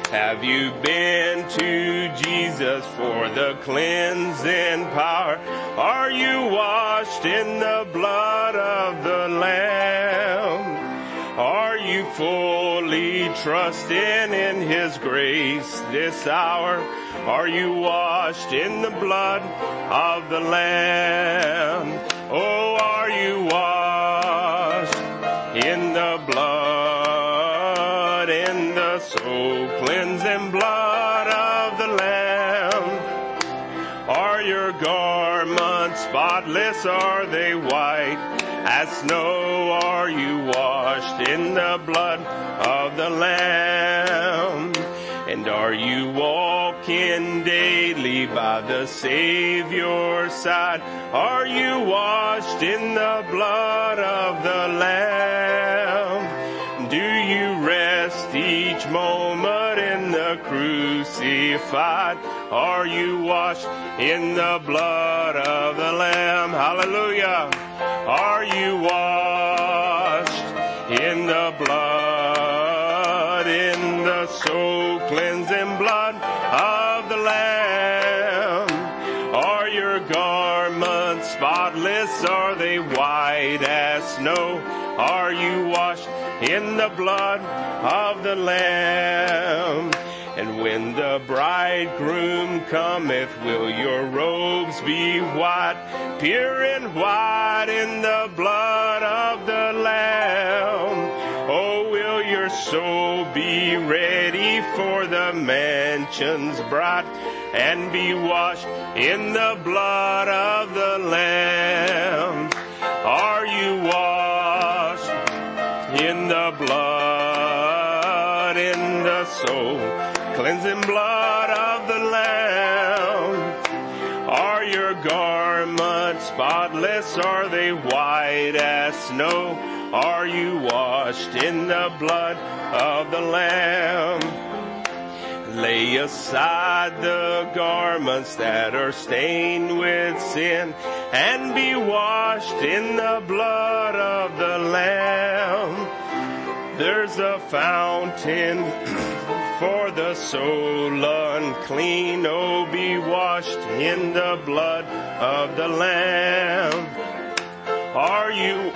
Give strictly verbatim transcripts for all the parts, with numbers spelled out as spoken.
Have you been to Jesus for the cleansing power? Are you washed in the blood of the Lamb? Are you fully trusting in His grace this hour? Are you washed in the blood of the Lamb? Oh, are you washed in the blood, in the soul cleansing blood of the Lamb? Are your garments spotless? Are they white as snow? Are you washed in the blood of the Lamb? And are you walking daily by the Savior's side? Are you washed in the blood of the Lamb? Do you rest each moment in the crucified? Are you washed in the blood of the Lamb? Hallelujah. Are you washed in the blood, in the soul cleansing blood of the Lamb? Are your garments spotless? Are they white as snow? Are you washed in the blood of the Lamb? And when the bridegroom cometh, will your robes be white, pure and white in the blood of the Lamb? Oh, will your soul be ready for the mansions bright, and be washed in the blood of the Lamb? Are you washed in the blood, in the soul cleansing blood of the Lamb? Are your garments spotless? Are they white as snow? Are you washed in the blood of the Lamb? Lay aside the garments that are stained with sin, and be washed in the blood of the Lamb. There's a fountain for the soul unclean. Oh, be washed in the blood of the Lamb. Are you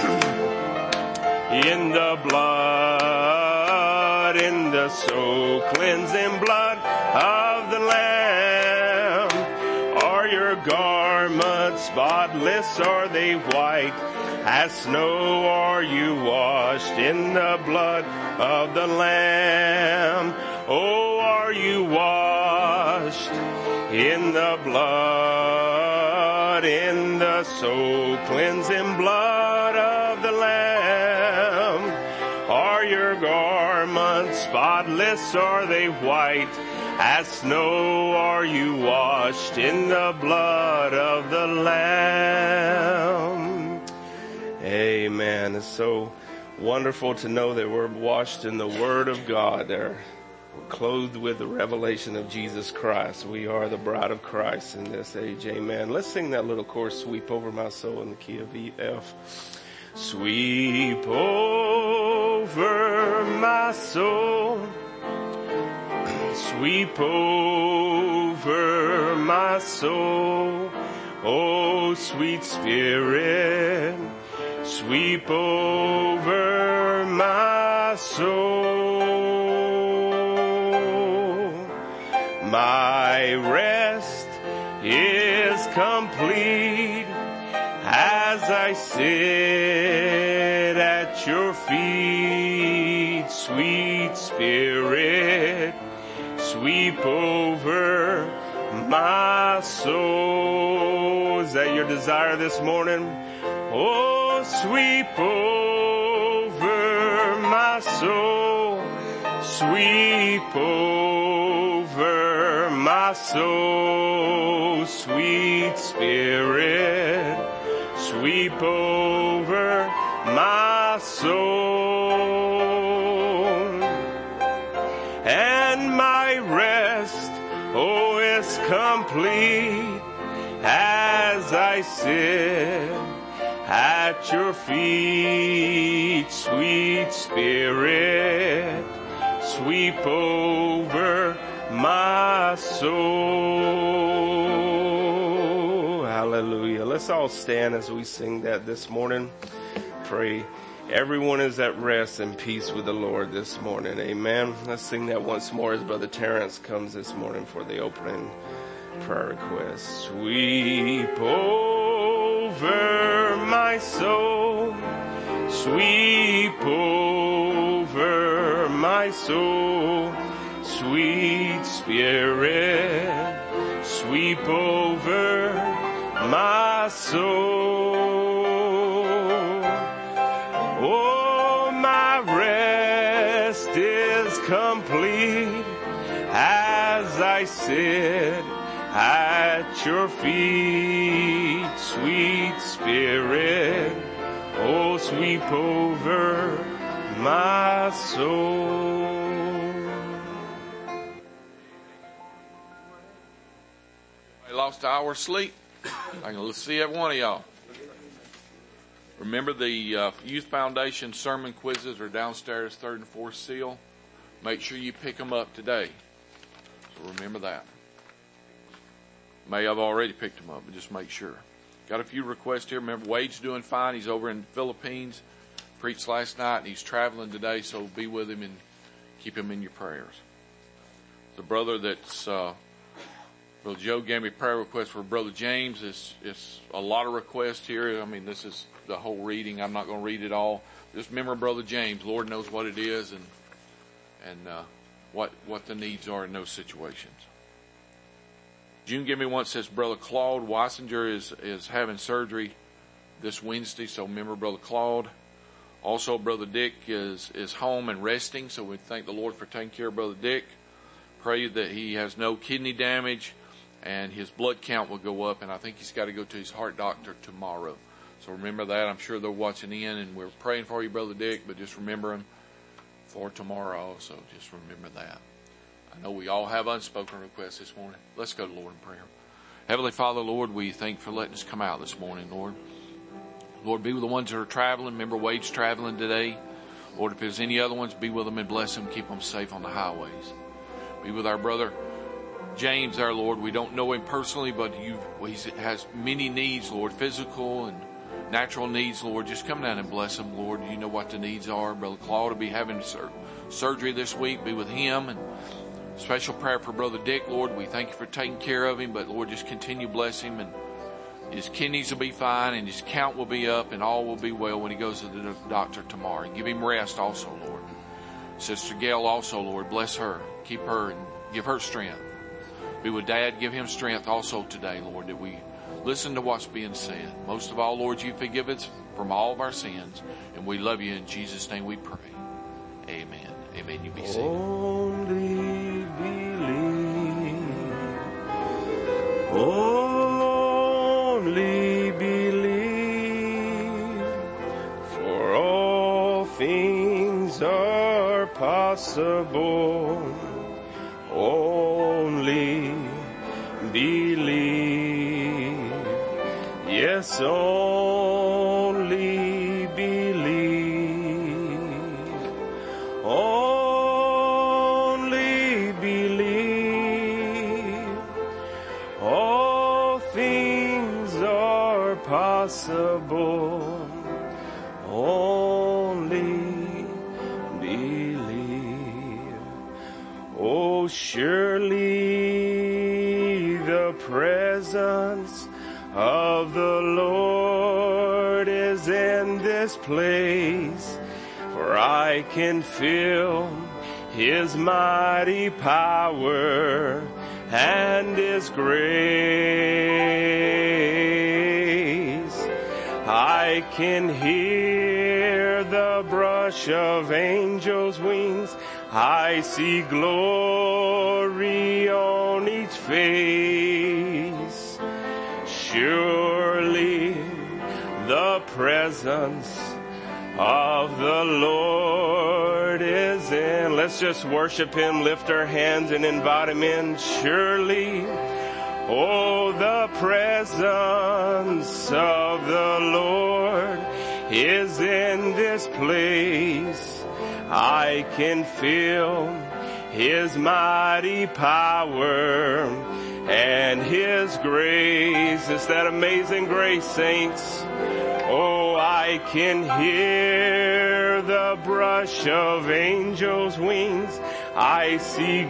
in the blood, in the soul cleansing blood of the Lamb? Are your garments spotless? Are they white as snow? Are you washed in the blood of the Lamb? Oh, are you washed in the blood, in the soul cleansing blood of the Lamb? Are your garments spotless? Are they white as snow? Are you washed in the blood of the Lamb? Amen. It's so wonderful to know that we're washed in the Word of God. There, we're clothed with the revelation of Jesus Christ. We are the bride of Christ in this age. Amen. Let's sing that little chorus, Sweep Over My Soul, in the key of E F. Sweep over my soul, sweep over my soul, oh sweet Spirit, sweep over my soul. My rest is complete as I sit at your feet, sweet Spirit, sweep over my soul. Is that your desire this morning? Oh, sweep over my soul, sweep over my soul, sweet Spirit, sweep over my soul. And my rest, oh, is complete as I sit at your feet, sweet Spirit, sweep over my soul. Hallelujah. Let's all stand as we sing that this morning. Pray everyone is at rest and peace with the Lord this morning. Amen. Let's sing that once more as Brother Terrence comes this morning for the opening prayer request. Sweep over my soul. Sweep over my soul. Sweet Spirit, sweep over my soul. Oh, my rest is complete as I sit at your feet. Sweet Spirit, oh, sweep over my soul. I lost an hour's sleep. I can see every one of y'all. Remember the uh, Youth Foundation sermon quizzes are downstairs, third and fourth seal. Make sure you pick them up today. So remember that. May have already picked them up, but just make sure. Got a few requests here. Remember, Wade's doing fine. He's over in the Philippines. Preached last night, and he's traveling today, so be with him and keep him in your prayers. The brother that's... Uh, Brother Joe gave me a prayer request for Brother James. It's, it's a lot of requests here. I mean, this is the whole reading. I'm not going to read it all. Just remember Brother James. Lord knows what it is and and uh, what what the needs are in those situations. June gave me one that says Brother Claude Weissinger is, is having surgery this Wednesday, so remember Brother Claude. Also, Brother Dick is, is home and resting, so we thank the Lord for taking care of Brother Dick. Pray that he has no kidney damage and his blood count will go up, and I think he's got to go to his heart doctor tomorrow. So remember that. I'm sure they're watching in, and we're praying for you, Brother Dick, but just remember him for tomorrow also. Just remember that. I know we all have unspoken requests this morning. Let's go to the Lord in prayer. Heavenly Father, Lord, we thank you for letting us come out this morning, Lord. Lord, be with the ones that are traveling. Remember, Wade's traveling today. Lord, if there's any other ones, be with them and bless them. Keep them safe on the highways. Be with our brother James, our Lord. We don't know him personally, but you, he has many needs, Lord, physical and natural needs, Lord. Just come down and bless him, Lord. You know what the needs are. Brother Claude will be having sur- surgery this week. Be with him. And special prayer for Brother Dick, Lord. We thank you for taking care of him, but Lord, just continue to bless him, and his kidneys will be fine, and his count will be up, and all will be well when he goes to the doctor tomorrow. And give him rest also, Lord. Sister Gail also, Lord, bless her. Keep her and give her strength. Be with Dad. Give him strength also today, Lord, that we listen to what's being said. Most of all, Lord, you forgive us from all of our sins, and we love you. In Jesus' name we pray. Amen. Amen. You be seated. Only believe. Only believe. For all things are possible. Only believe. Yes, only believe. Only believe. All things are possible. Only believe. Oh, surely the presence of the Lord is in this place, for I can feel His mighty power and His grace. I can hear the brush of angels' wings. I see glory on each face. Surely the presence of the Lord is in. Let's just worship Him, lift our hands and invite Him in. Surely, oh, the presence of the Lord is in this place. I can feel His mighty power and His grace. It's that amazing grace, saints. Oh, I can hear the brush of angels' wings. I see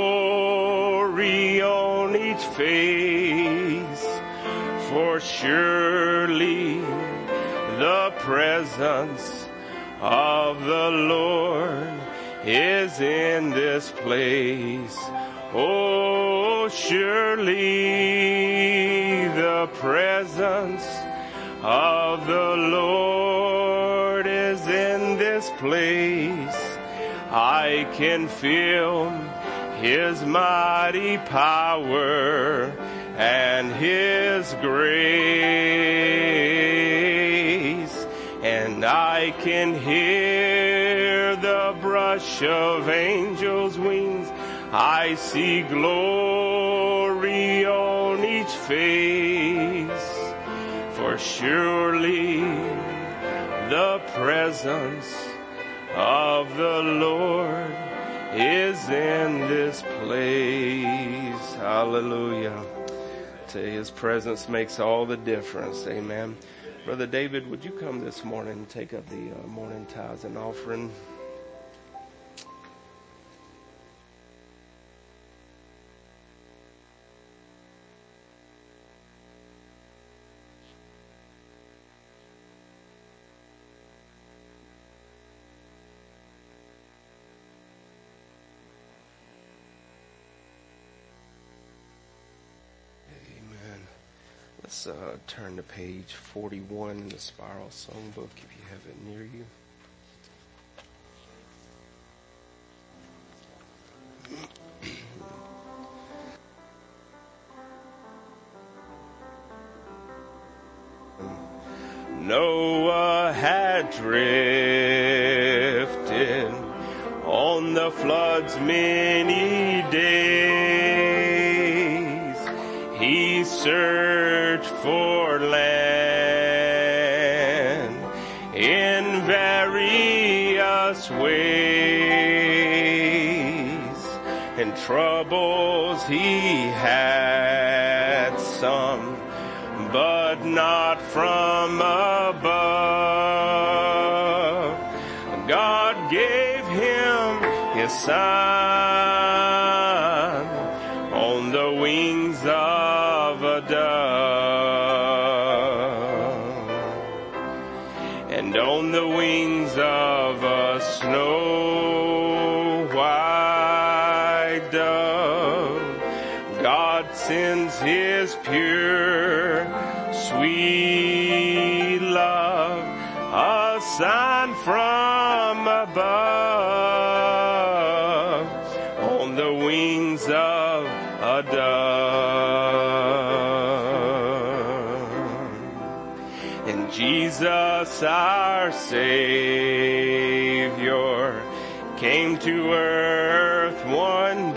glory on each face. For surely the presence of the Lord is in this place. Oh, surely the presence of the Lord is in this place. I can feel His mighty power and His grace, and I can hear the brush of angels' wings. I see glory on each face, for surely the presence of the Lord is in this place. Hallelujah. Tell you, His presence makes all the difference. Amen. Brother David, would you come this morning and take up the uh, morning tithes and offering? Let's uh, turn to page forty-one in the Spiral Songbook if you have it near you. Noah had drifted on the flood's many days. He searched for land in various ways, and troubles he had some, but not from above. God gave him His Son on the wings of a dove, and on the wings of a snow white dove, God sends His pure, sweet love, a sign from above, on the wings of a dove. And Jesus, our Savior, came to earth one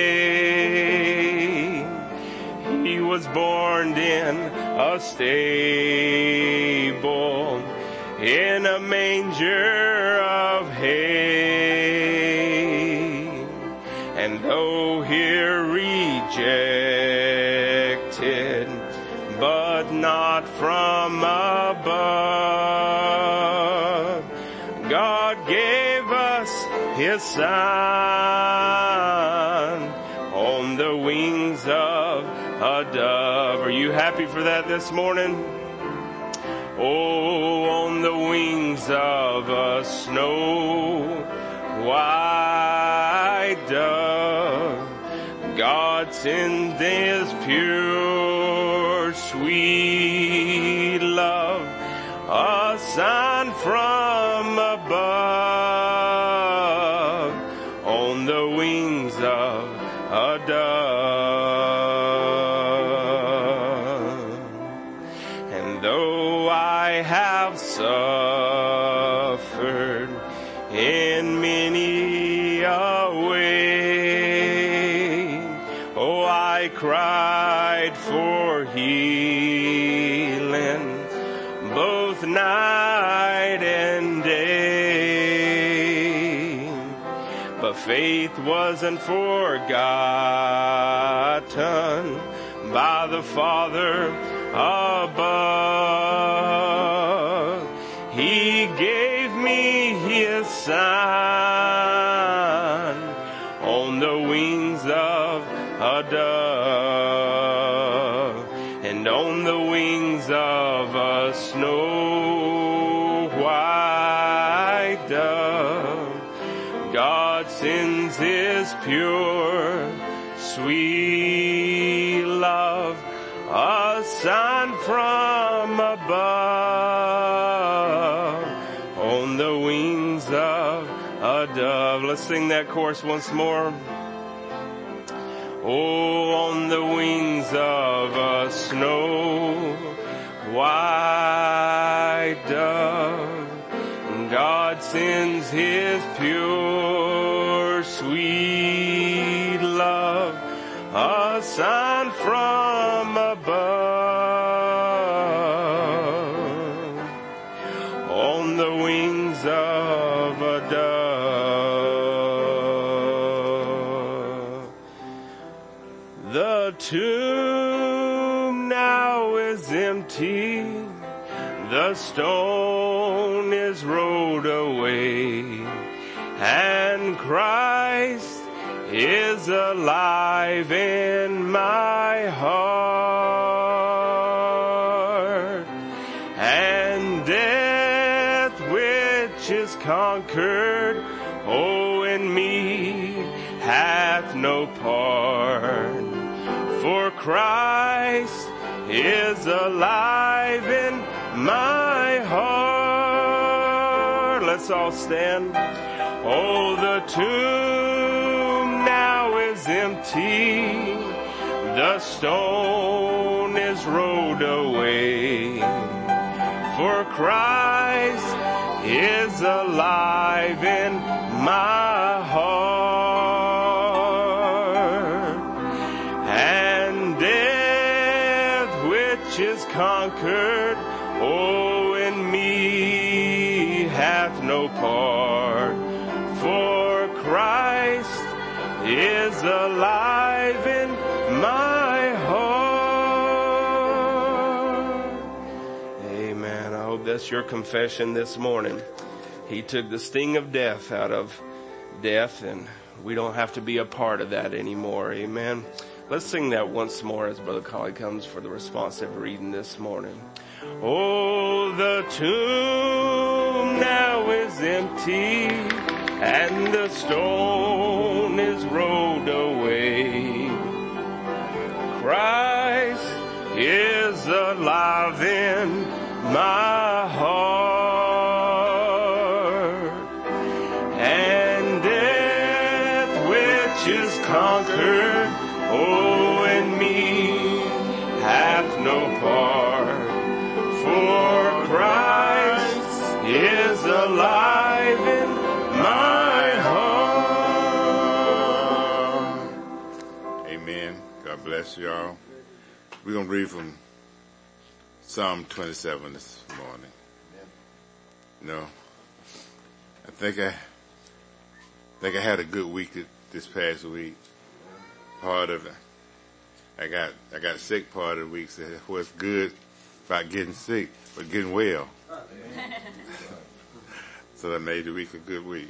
day. He was born in a stable, in a manger of hay. And though here rejected, but not from above, God gave us His Son on the wings of a dove. Are you happy for that this morning? Oh, on the wings of a snow white dove, God sends His pure, sweet love, a sign from above, on the wings of a dove. And though I have suffered in many a way, oh, I cried for healing both night and day, but faith wasn't forgotten by the Father above. He gave me His Son on the wings of a dove, and on the wings of a snow white dove, God sends His pure, sweet love, a sign from above, on the wings of a dove. Let's sing that chorus once more. Oh, on the wings of a snow white dove, God sends His pure, sweet love, a sign from above, on the wings of a dove. The tomb now is empty, the stone is rolled away, and Christ is alive in my heart, and death which is conquered, oh, in me hath no part, for Christ is alive in my heart. Let's all stand. Oh, the tomb now is empty, the stone is rolled away, for Christ is alive in my heart, and death which is conquered, oh, in me hath no part, for Christ is alive in my heart. Amen. I hope that's your confession this morning. He took the sting of death out of death, and we don't have to be a part of that anymore. Amen. Let's sing that once more as Brother Colley comes for the responsive reading this morning. Oh, the tomb now is empty, and the stone is rolled away. Christ is alive in my heart, and death which is conquered, oh, in me hath no part, for Christ is alive in my heart. Amen. God bless you all. We're going to read from Psalm twenty-seven this morning. You know, I think I, I think I had a good week this past week. Part of it, I got I got sick part of the week. So what's good about getting sick, but getting well. So that made the week a good week.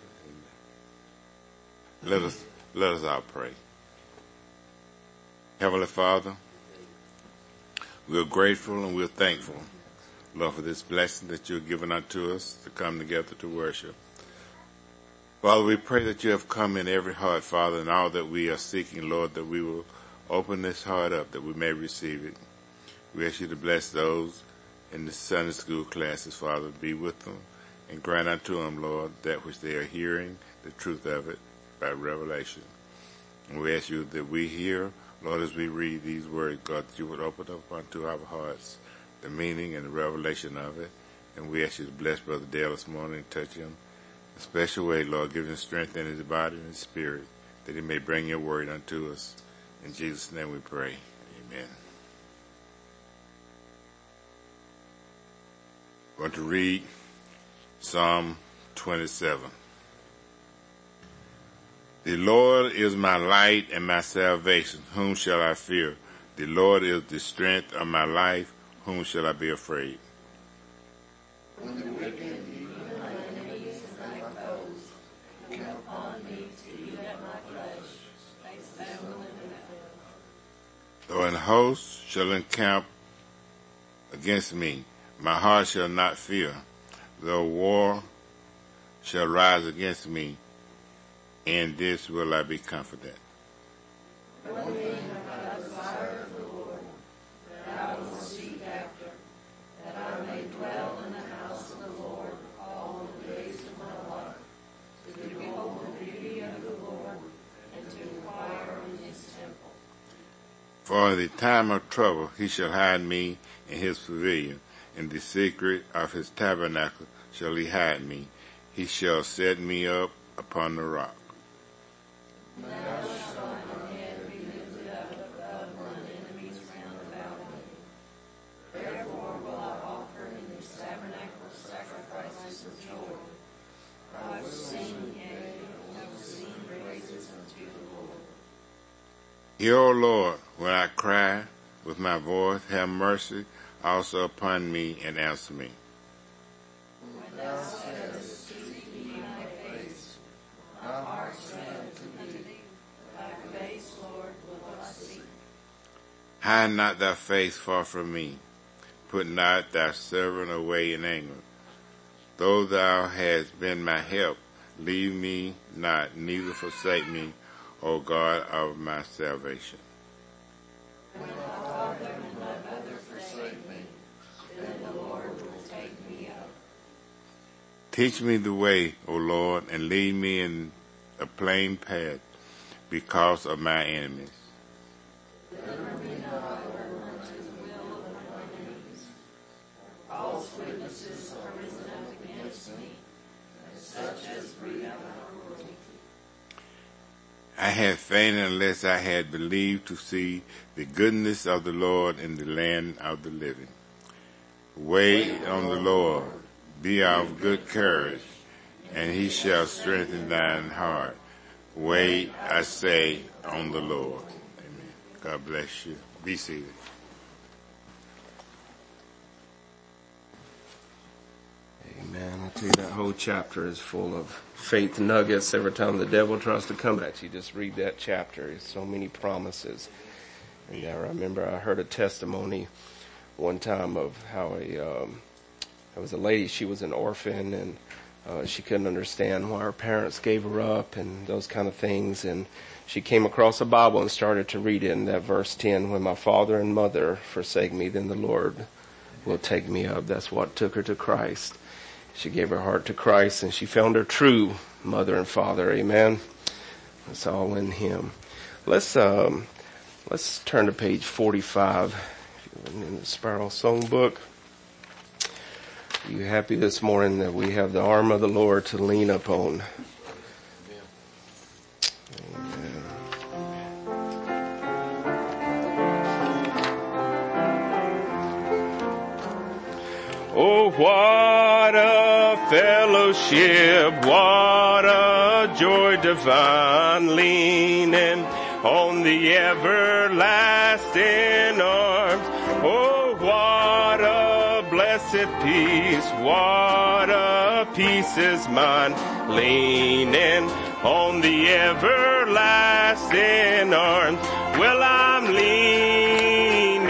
Let us let us all pray. Heavenly Father, we're grateful and we're thankful, Lord, for this blessing that you've given unto us to come together to worship. Father, we pray that you have come in every heart, Father, and all that we are seeking, Lord, that we will open this heart up, that we may receive it. We ask you to bless those in the Sunday school classes, Father. Be with them and grant unto them, Lord, that which they are hearing, the truth of it, by revelation. And we ask you that we hear, Lord, as we read these words, God, that you would open up unto our hearts the meaning and the revelation of it. And we ask you to bless Brother Dale this morning and touch him a special way, Lord. Give him strength in his body and his spirit, that he may bring your word unto us. In Jesus' name we pray. Amen. I'm going to read Psalm twenty-seven. The Lord is my light and my salvation. Whom shall I fear? The Lord is the strength of my life. Whom shall I be afraid? When the wicked, even my enemies and my foes, come upon me to eat at my flesh, they stumble and fail. Though an host shall encamp against me, my heart shall not fear. Though war shall rise against me, in this will I be confident. One thing I desire of the Lord, that I will seek after, that I may dwell in the house of the Lord all the days of my life, to behold the beauty of the Lord, and to inquire in his temple. For in the time of trouble he shall hide me in his pavilion. In the secret of his tabernacle shall he hide me. He shall set me up upon the rock. Now shall my head be lifted up above mine enemies round about me. Therefore will I offer in this tabernacle sacrifices of joy. I will sing, yea, I will sing praises unto the Lord. Hear, O Lord, when I cry with my voice, have mercy also upon me and answer me. When thou saidst, seek ye my face, my heart said to thee, thy face, Lord, will I seek. Hide not thy face far from me. Put not thy servant away in anger. Though thou hast been my help, leave me not, neither forsake me, O God of my salvation. When my father and my mother forsake me, then the Lord will take me up. Teach me the way, O Lord, and lead me in a plain path because of my enemies. Deliver me not unto the will of my enemies. False witnesses are risen up against me, such as breathe out cruelty. I had fainted unless I had believed to see the goodness of the Lord in the land of the living. Wait on the Lord, be of good courage, and he shall strengthen thine heart. Wait, I say, on the Lord. Amen. God bless you. Be seated. Amen. I tell you, that whole chapter is full of faith nuggets. Every time the devil tries to come at you, just read that chapter. There's so many promises. And I remember I heard a testimony one time of how a um, there was a lady. She was an orphan, and uh, she couldn't understand why her parents gave her up and those kind of things. And she came across a Bible and started to read it. In that verse ten, when my father and mother forsake me, then the Lord will take me up. That's what took her to Christ. She gave her heart to Christ, and she found her true mother and father. Amen. It's all in Him. Let's um, let's turn to page forty-five in the Sparrow Songbook. Are you happy this morning that we have the arm of the Lord to lean upon? Amen. Oh, what a fellowship, what a joy divine, leaning on the everlasting arms. Oh, what a blessed peace, what a peace is mine, leaning on the everlasting arms. Well, I'm leaning,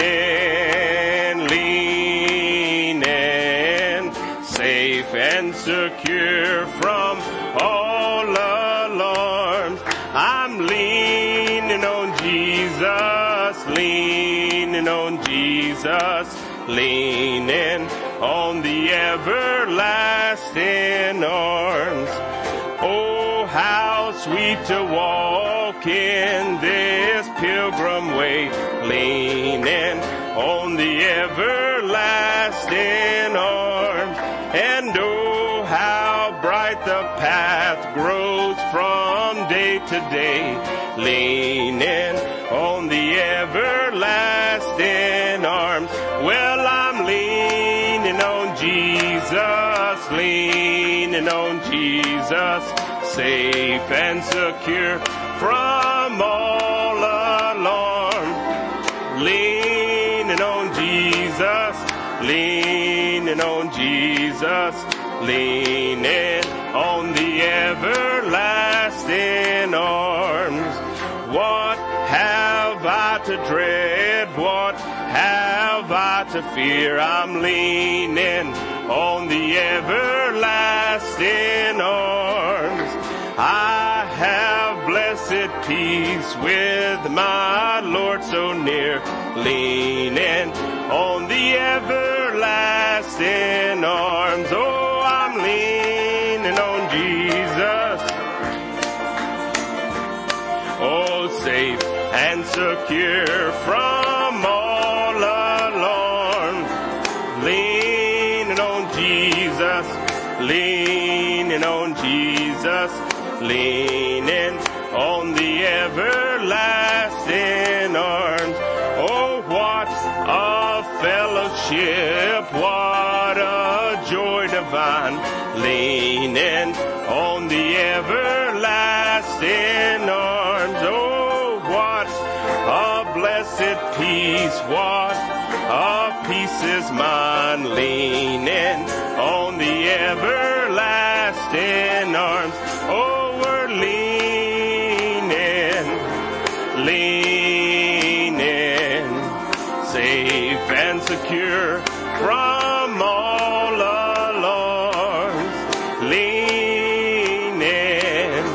leaning, safe and secure from all alarms. I'm leaning on Jesus, leaning on Jesus, leaning on the everlasting arms. Oh, how sweet to walk in this pilgrim way, leaning on the everlasting arms. And oh, how bright the path grows from day to day, leaning on the everlasting arms. Well, I'm leaning on Jesus, leaning on Jesus, safe and secure from all alarm. Leaning on Jesus, leaning on Jesus, leaning on the everlasting arms. What have I to dread? What have I to fear? I'm leaning on the everlasting arms. I have blessed peace with my Lord so near, leaning on the everlasting arms. Oh, I'm leaning on Jesus. Oh, safe and secure from all alarm. Leaning on Jesus, leaning on Jesus, leaning on the everlasting arms. Oh, what a fellowship, what a joy divine, leaning on the everlasting arms. Oh, what a blessed peace, what a peace is mine, leaning on the everlasting arms. Oh, we're leaning, leaning, safe and secure from all alarms. Leaning,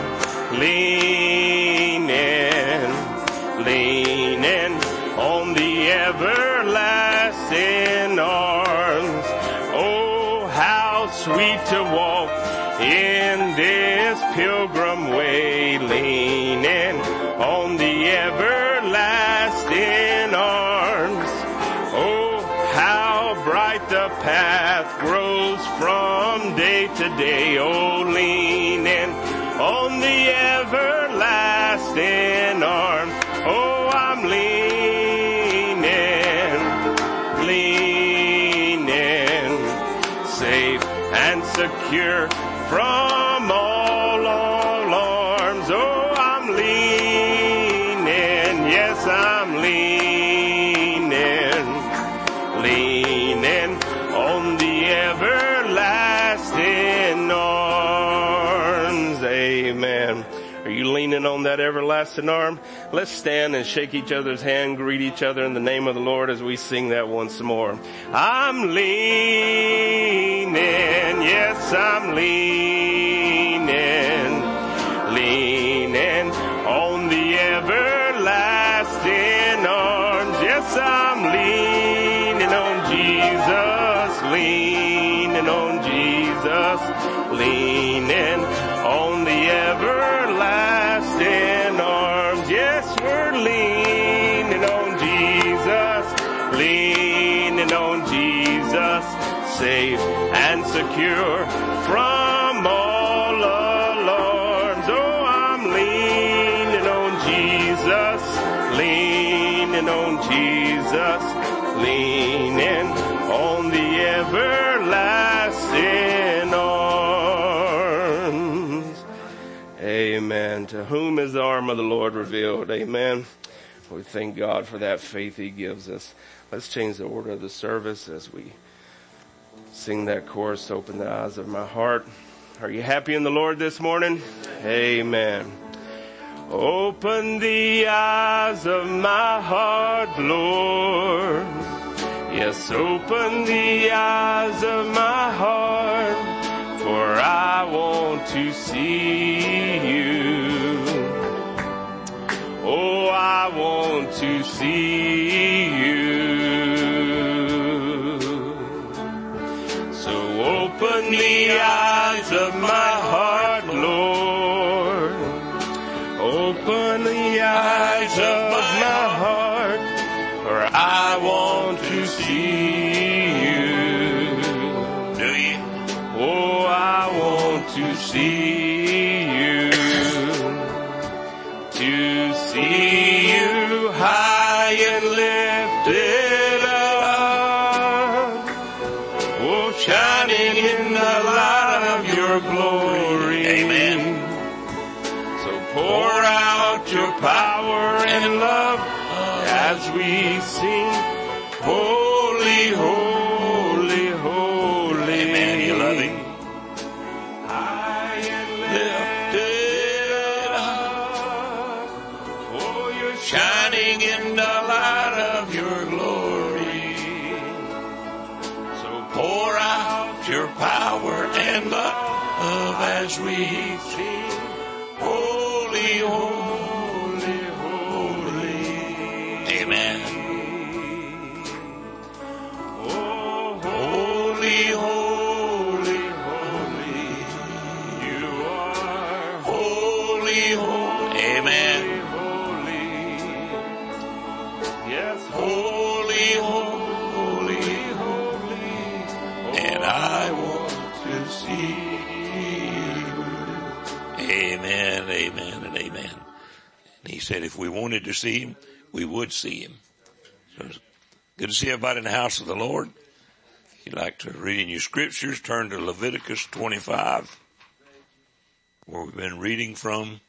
leaning, leaning on the everlasting arms. Oh, how sweet to walk in this pilgrim way, leaning on the everlasting arms. Oh, how bright the path grows from day to day. Oh, leaning on the everlasting arms. Oh, I'm leaning, leaning, safe and secure from all alarms. Oh, I'm leaning, yes, I'm leaning, leaning on the everlasting arms. Amen. Are you leaning on that everlasting arm? Let's stand and shake each other's hand, greet each other in the name of the Lord as we sing that once more. I'm leaning, yes, I'm leaning, leaning on the everlasting arms. Yes, I'm leaning on Jesus, leaning on Jesus, leaning on the everlasting arms. Yes, we're leaning on Jesus, leaning on Jesus, safe and secure from all alarms. Oh, I'm leaning on Jesus, leaning on Jesus, leaning on the everlasting arms. Amen. To whom is the arm of the Lord revealed? Amen. We thank God for that faith He gives us. Let's change the order of the service as we sing that chorus, Open the Eyes of My Heart. Are you happy in the Lord this morning? Amen. Open the eyes of my heart, Lord. Yes, open the eyes of my heart, for I want to see you. Oh, I want to see you. So open the eyes of my heart, Lord. Open the eyes of my heart, for I want to see you. Do you? Oh, I want to see you. To see you high and lifted up. Oh, shining in the light of your glory. Amen. power and love as we sing, holy, holy, holy. Amen. You love him. High and lifted up, oh, you're Shining in the light of your glory. so Pour out your power and love as we sing, holy, holy, holy. amen. Oh, Holy, holy, holy, you are holy, holy, amen. holy. Yes, Holy, holy, holy, and I want to see you. Amen, amen, and amen. And he said if we wanted to see him, we would see him. So it's good to see everybody in the house of the Lord. If you'd like to read in your scriptures, turn to Leviticus twenty-five, where we've been reading from.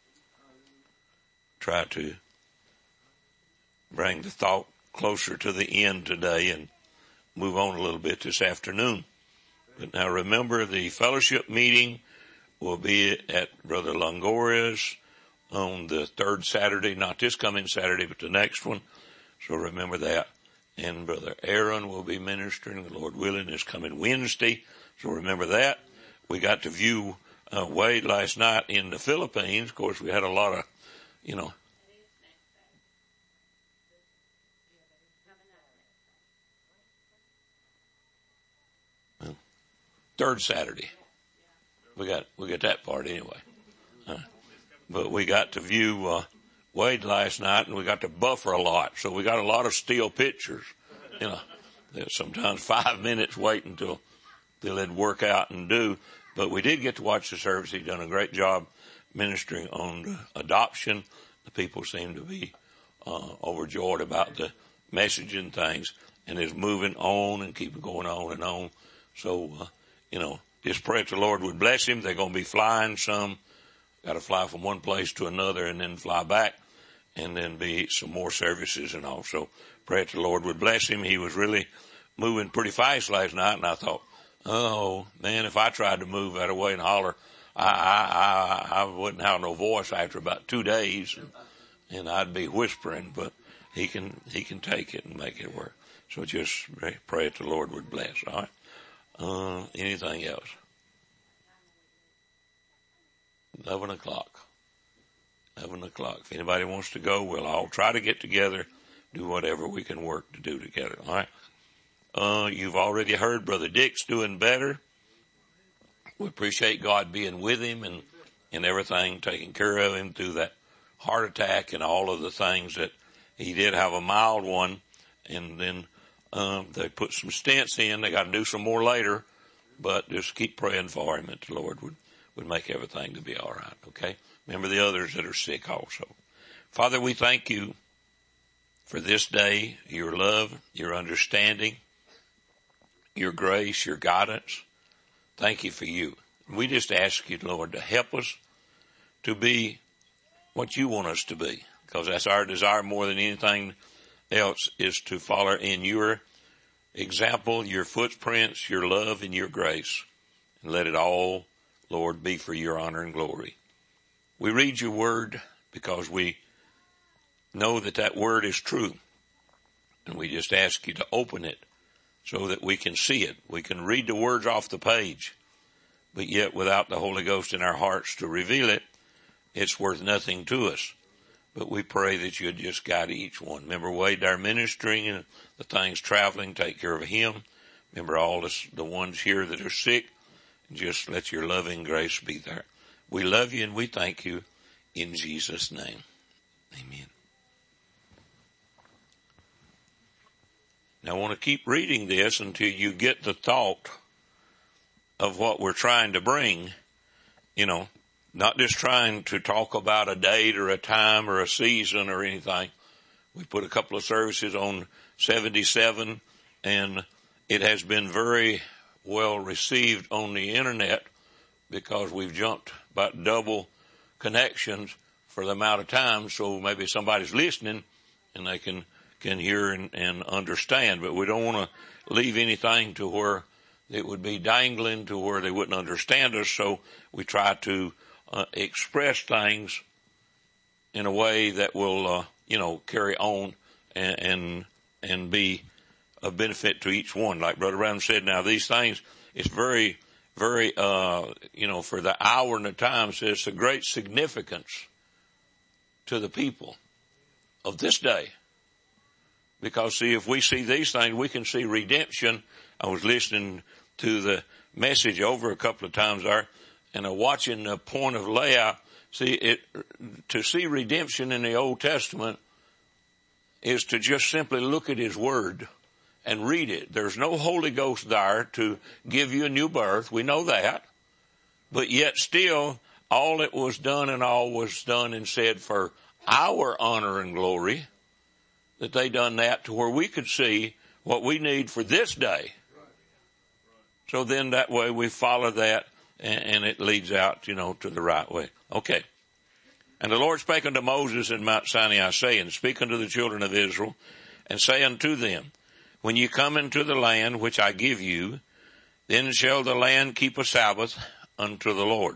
Try to bring the thought closer to the end today and move on a little bit this afternoon. But now remember, the fellowship meeting will be at Brother Longoria's on the third Saturday, not this coming Saturday, but the next one. So remember that. And Brother Aaron will be ministering, the Lord willing, is coming Wednesday. So remember that. We got to view uh, Wade last night in the Philippines. Of course, we had a lot of, you know, third Saturday. We got, we got that part anyway. Uh, but we got to view, uh, Wade last night, and we got to buffer a lot. So we got a lot of still pictures. You know, there's sometimes five minutes waiting until they'll let work out and do. But we did get to watch the service. He's done a great job ministering on adoption. The people seem to be uh, overjoyed about the message and things, and it's moving on and keeping going on and on. So, uh, you know, just pray that the Lord would bless him. They're going to be flying some. Got to fly from one place to another and then fly back, and then be some more services and all. So pray that the Lord would bless him. He was really moving pretty fast last night, and I thought, oh man, if I tried to move that away and holler, I, I, I, I wouldn't have no voice after about two days, and, and I'd be whispering. But he can, he can take it and make it work. So just pray, pray that the Lord would bless. All right. Uh, anything else? Eleven o'clock. Eleven o'clock. If anybody wants to go, we'll all try to get together, do whatever we can work to do together. All right. Uh, you've already heard Brother Dick's doing better. We appreciate God being with him and, and everything, taking care of him through that heart attack and all of the things that he did have a mild one. And then, um, they put some stents in. They got to do some more later, but just keep praying for him that the Lord would, would make everything to be all right. Okay. Remember the others that are sick also. Father, we thank you for this day, your love, your understanding, your grace, your guidance. Thank you for you. We just ask you, Lord, to help us to be what you want us to be, because that's our desire more than anything else, is to follow in your example, your footprints, your love, and your grace. And let it all, Lord, be for your honor and glory. We read your word because we know that that word is true. And we just ask you to open it so that we can see it. We can read the words off the page, but yet without the Holy Ghost in our hearts to reveal it, it's worth nothing to us. But we pray that you'd just guide each one. Remember Wade, our ministering and the things traveling, take care of him. Remember all this, the ones here that are sick, and just let your loving grace be there. We love you and we thank you in Jesus' name. Amen. Now I want to keep reading this until you get the thought of what we're trying to bring, you know, not just trying to talk about a date or a time or a season or anything. We put a couple of services on seventy-seven, and it has been very well received on the internet because we've jumped about double connections for the amount of time, so maybe somebody's listening and they can, can hear and, and understand. But we don't want to leave anything to where it would be dangling to where they wouldn't understand us. So we try to uh, express things in a way that will, uh, you know, carry on and, and, and be of benefit to each one. Like Brother Brown said, now these things, it's very, very, uh, you know, for the hour and the time, so it's a great significance to the people of this day. Because see, if we see these things, we can see redemption. I was listening to the message over a couple of times there, and uh, watching the point of layout. See, it, to see redemption in the Old Testament is to just simply look at His Word and read it. There's no Holy Ghost there to give you a new birth. We know that. But yet still, all that was done and all was done and said for our honor and glory, that they done that to where we could see what we need for this day. So then that way we follow that and, and it leads out, you know, to the right way. Okay. And the Lord spake unto Moses in Mount Sinai, saying, Speak unto the children of Israel, and say unto them, When you come into the land which I give you, then shall the land keep a Sabbath unto the Lord.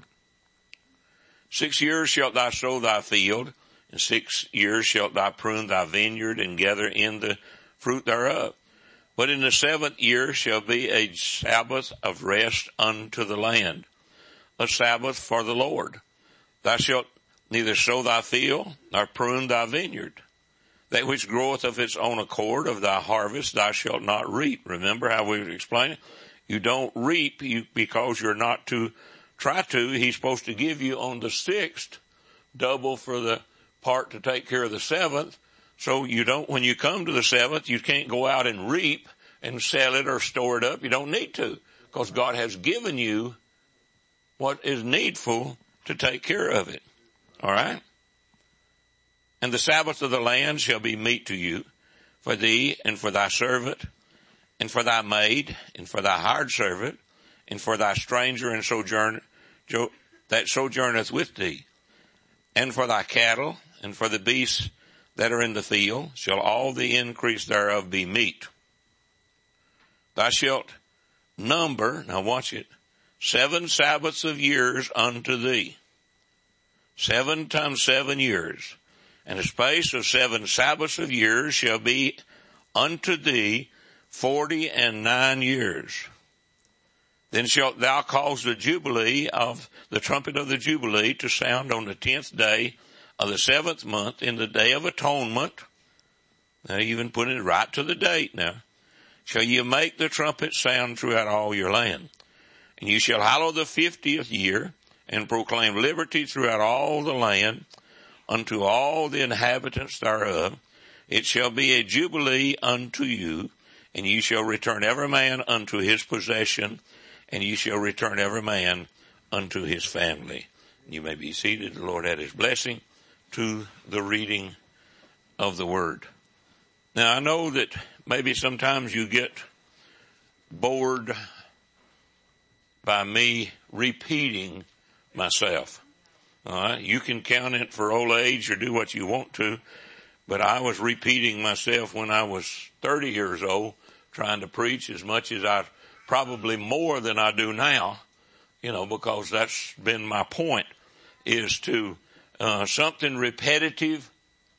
Six years shalt thou sow thy field, and six years shalt thou prune thy vineyard, and gather in the fruit thereof. But in the seventh year shall be a Sabbath of rest unto the land, a Sabbath for the Lord. Thou shalt neither sow thy field, nor prune thy vineyard. That which groweth of its own accord of thy harvest thou shalt not reap. Remember how we explained it? You don't reap you, because you're not to try to. He's supposed to give you on the sixth double for the part to take care of the seventh. So you don't, when you come to the seventh, you can't go out and reap and sell it or store it up. You don't need to, because God has given you what is needful to take care of it. All right? And the Sabbath of the land shall be meat to you, for thee and for thy servant, and for thy maid, and for thy hired servant, and for thy stranger and sojourner that sojourneth with thee, and for thy cattle, and for the beasts that are in the field, shall all the increase thereof be meat. Thou shalt number, now watch it, seven Sabbaths of years unto thee. Seven times seven years. And the space of seven Sabbaths of years shall be unto thee forty and nine years. Then shalt thou cause the jubilee of the trumpet of the jubilee to sound on the tenth day of the seventh month in the day of atonement. Now even put it right to the date now. Shall you make the trumpet sound throughout all your land. And you shall hallow the fiftieth year and proclaim liberty throughout all the land unto all the inhabitants thereof. It shall be a jubilee unto you, and you shall return every man unto his possession, and you shall return every man unto his family. You may be seated. The Lord add his blessing to the reading of the word. Now I know that maybe sometimes you get bored by me repeating myself. All right. You can count it for old age or do what you want to, but I was repeating myself when I was thirty years old, trying to preach as much as I, probably more than I do now, you know, because that's been my point, is to, uh, something repetitive,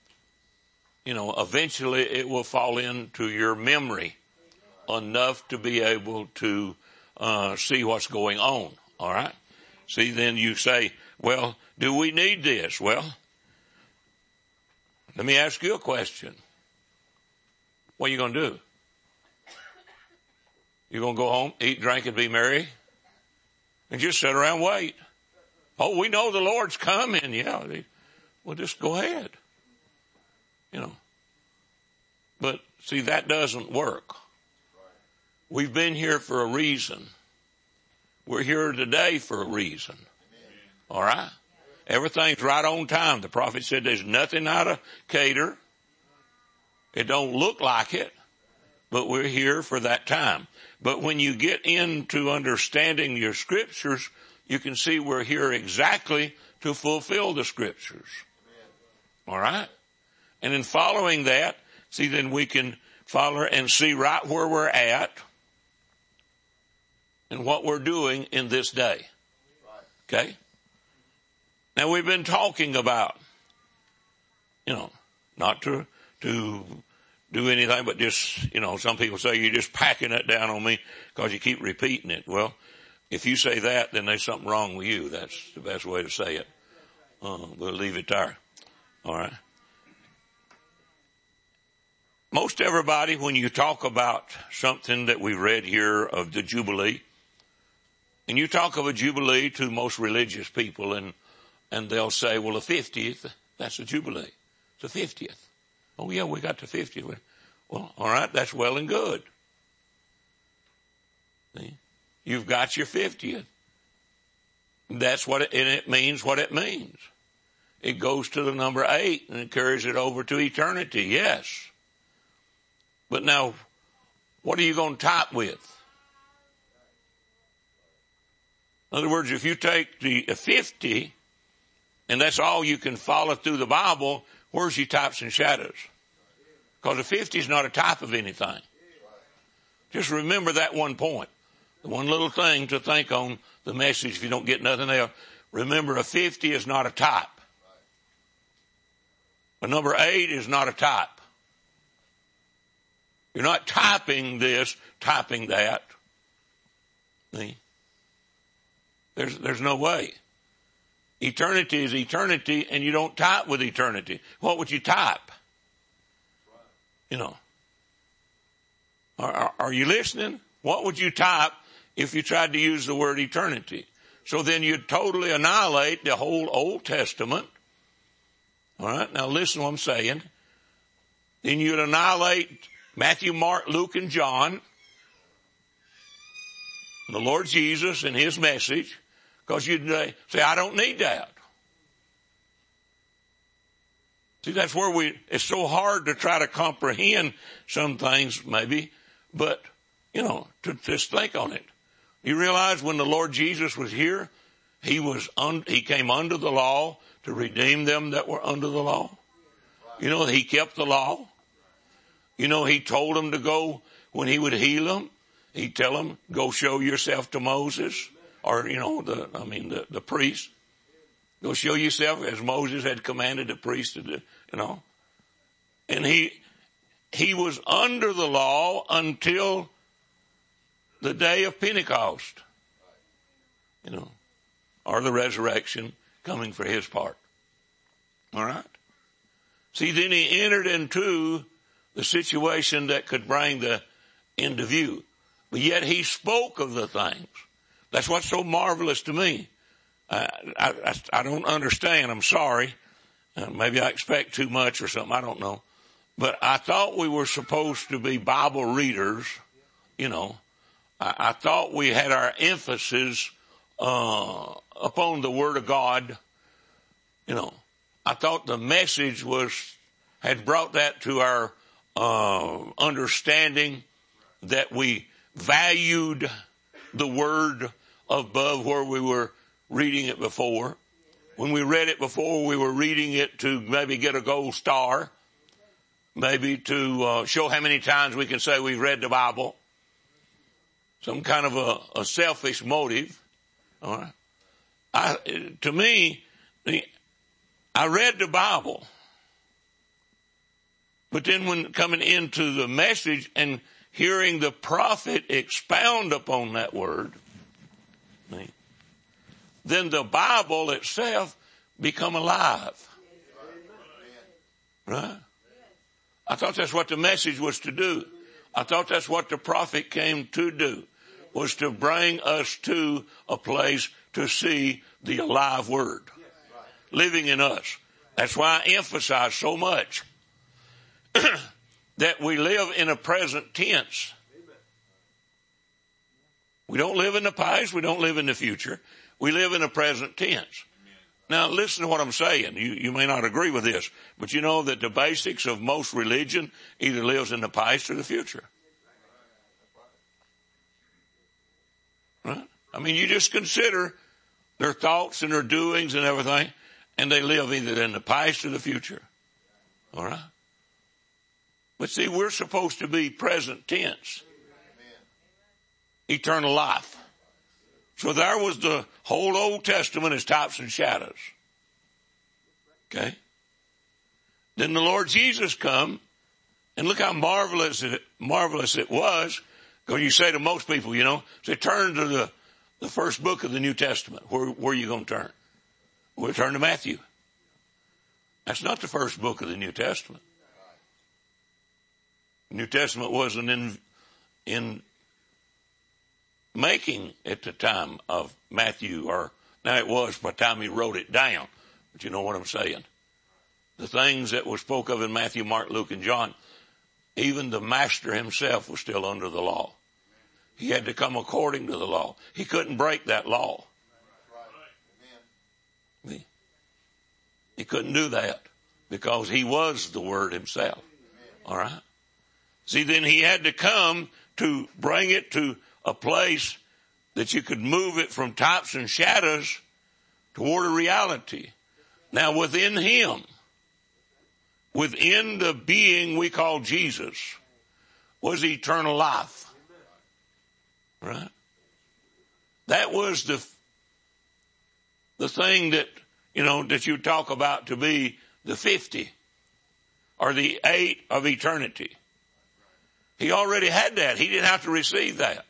you know, eventually it will fall into your memory enough to be able to, uh, see what's going on. All right. See, then you say, well, do we need this? Well, let me ask you a question. What are you going to do? You're going to go home, eat, drink, and be merry? And just sit around and wait? Oh, we know the Lord's coming. Yeah. Well, just go ahead. You know. But see, that doesn't work. We've been here for a reason. We're here today for a reason. All right? Everything's right on time. The prophet said there's nothing out of cater. It don't look like it, but we're here for that time. But when you get into understanding your scriptures, you can see we're here exactly to fulfill the scriptures. All right? And in following that, see, then we can follow and see right where we're at and what we're doing in this day. Okay? Now, we've been talking about, you know, not to, to do anything, but just, you know, some people say you're just packing it down on me because you keep repeating it. Well, if you say that, then there's something wrong with you. That's the best way to say it. Uh, we'll leave it there. All right. Most everybody, when you talk about something that we read here of the Jubilee, and you talk of a Jubilee to most religious people, and, and they'll say, well, the fiftieth, that's a Jubilee. It's the fiftieth. Oh, yeah, we got the fiftieth. Well, all right, that's well and good. See? You've got your fiftieth. That's what it, and it means what it means. It goes to the number eight, and it carries it over to eternity, yes. But now, what are you going to type with? In other words, if you take the fifty, and that's all you can follow through the Bible, where's your types and shadows? Because the fifty is not a type of anything. Just remember that one point. The one little thing to think on the message if you don't get nothing else. Remember, a fifty is not a type. A number eight is not a type. You're not typing this, typing that. See? There's, there's no way. Eternity is eternity, and you don't type with eternity. What would you type? You know. Are, are, are you listening? What would you type if you tried to use the word eternity? So then you'd totally annihilate the whole Old Testament. All right. Now listen to what I'm saying. Then you'd annihilate Matthew, Mark, Luke, and John, the Lord Jesus and his message, because you'd say, I don't need that. See, that's where we, it's so hard to try to comprehend some things maybe, but, you know, to just think on it. You realize when the Lord Jesus was here, he was, un, he came under the law to redeem them that were under the law. You know, he kept the law. You know, he told them to go, when he would heal them, he'd tell them, go show yourself to Moses, or, you know, the, I mean, the, the priest. Go show yourself as Moses had commanded the priest to do, you know. And he, he was under the law until the day of Pentecost, you know, or the resurrection coming for his part. All right. See, then he entered into the situation that could bring the into view. But yet he spoke of the things. That's what's so marvelous to me. I, I, I don't understand. I'm sorry. Uh, maybe I expect too much or something. I don't know. But I thought we were supposed to be Bible readers. You know, I, I thought we had our emphasis uh, upon the Word of God. You know, I thought the message was had brought that to our uh, understanding, that we valued the Word above where we were reading it before. When we read it before, we were reading it to maybe get a gold star, maybe to uh, show how many times we can say we've read the Bible. Some kind of a, a selfish motive. All right. I, to me, the, I read the Bible, but then when coming into the message and hearing the prophet expound upon that word, then the Bible itself become alive. Right? I thought that's what the message was to do. I thought that's what the prophet came to do, was to bring us to a place to see the alive word living in us. That's why I emphasize so much that we live in a present tense. We don't live in the past. We don't live in the future. We live in a present tense. Now listen to what I'm saying. You, you may not agree with this, but you know that the basics of most religion either lives in the past or the future. Right? I mean, you just consider their thoughts and their doings and everything, and they live either in the past or the future. All right. But see, we're supposed to be present tense. Eternal life. So there was the whole Old Testament as types and shadows. Okay. Then the Lord Jesus come, and look how marvelous it, marvelous it was. Because you say to most people, you know, say turn to the, the first book of the New Testament. Where, where are you going to turn? We'll turn to Matthew. That's not the first book of the New Testament. The New Testament wasn't in, in making at the time of Matthew, or now it was by the time he wrote it down. But you know what I'm saying. The things that were spoke of in Matthew, Mark, Luke, and John, even the master himself was still under the law. He had to come according to the law. He couldn't break that law. He, he couldn't do that because he was the Word himself. All right. See, then he had to come to bring it to a place that you could move it from types and shadows toward a reality. Now within him, within the being we call Jesus, was eternal life. Right? That was the, the thing that, you know, that you talk about to be the fifty or the eight of eternity. He already had that. He didn't have to receive that.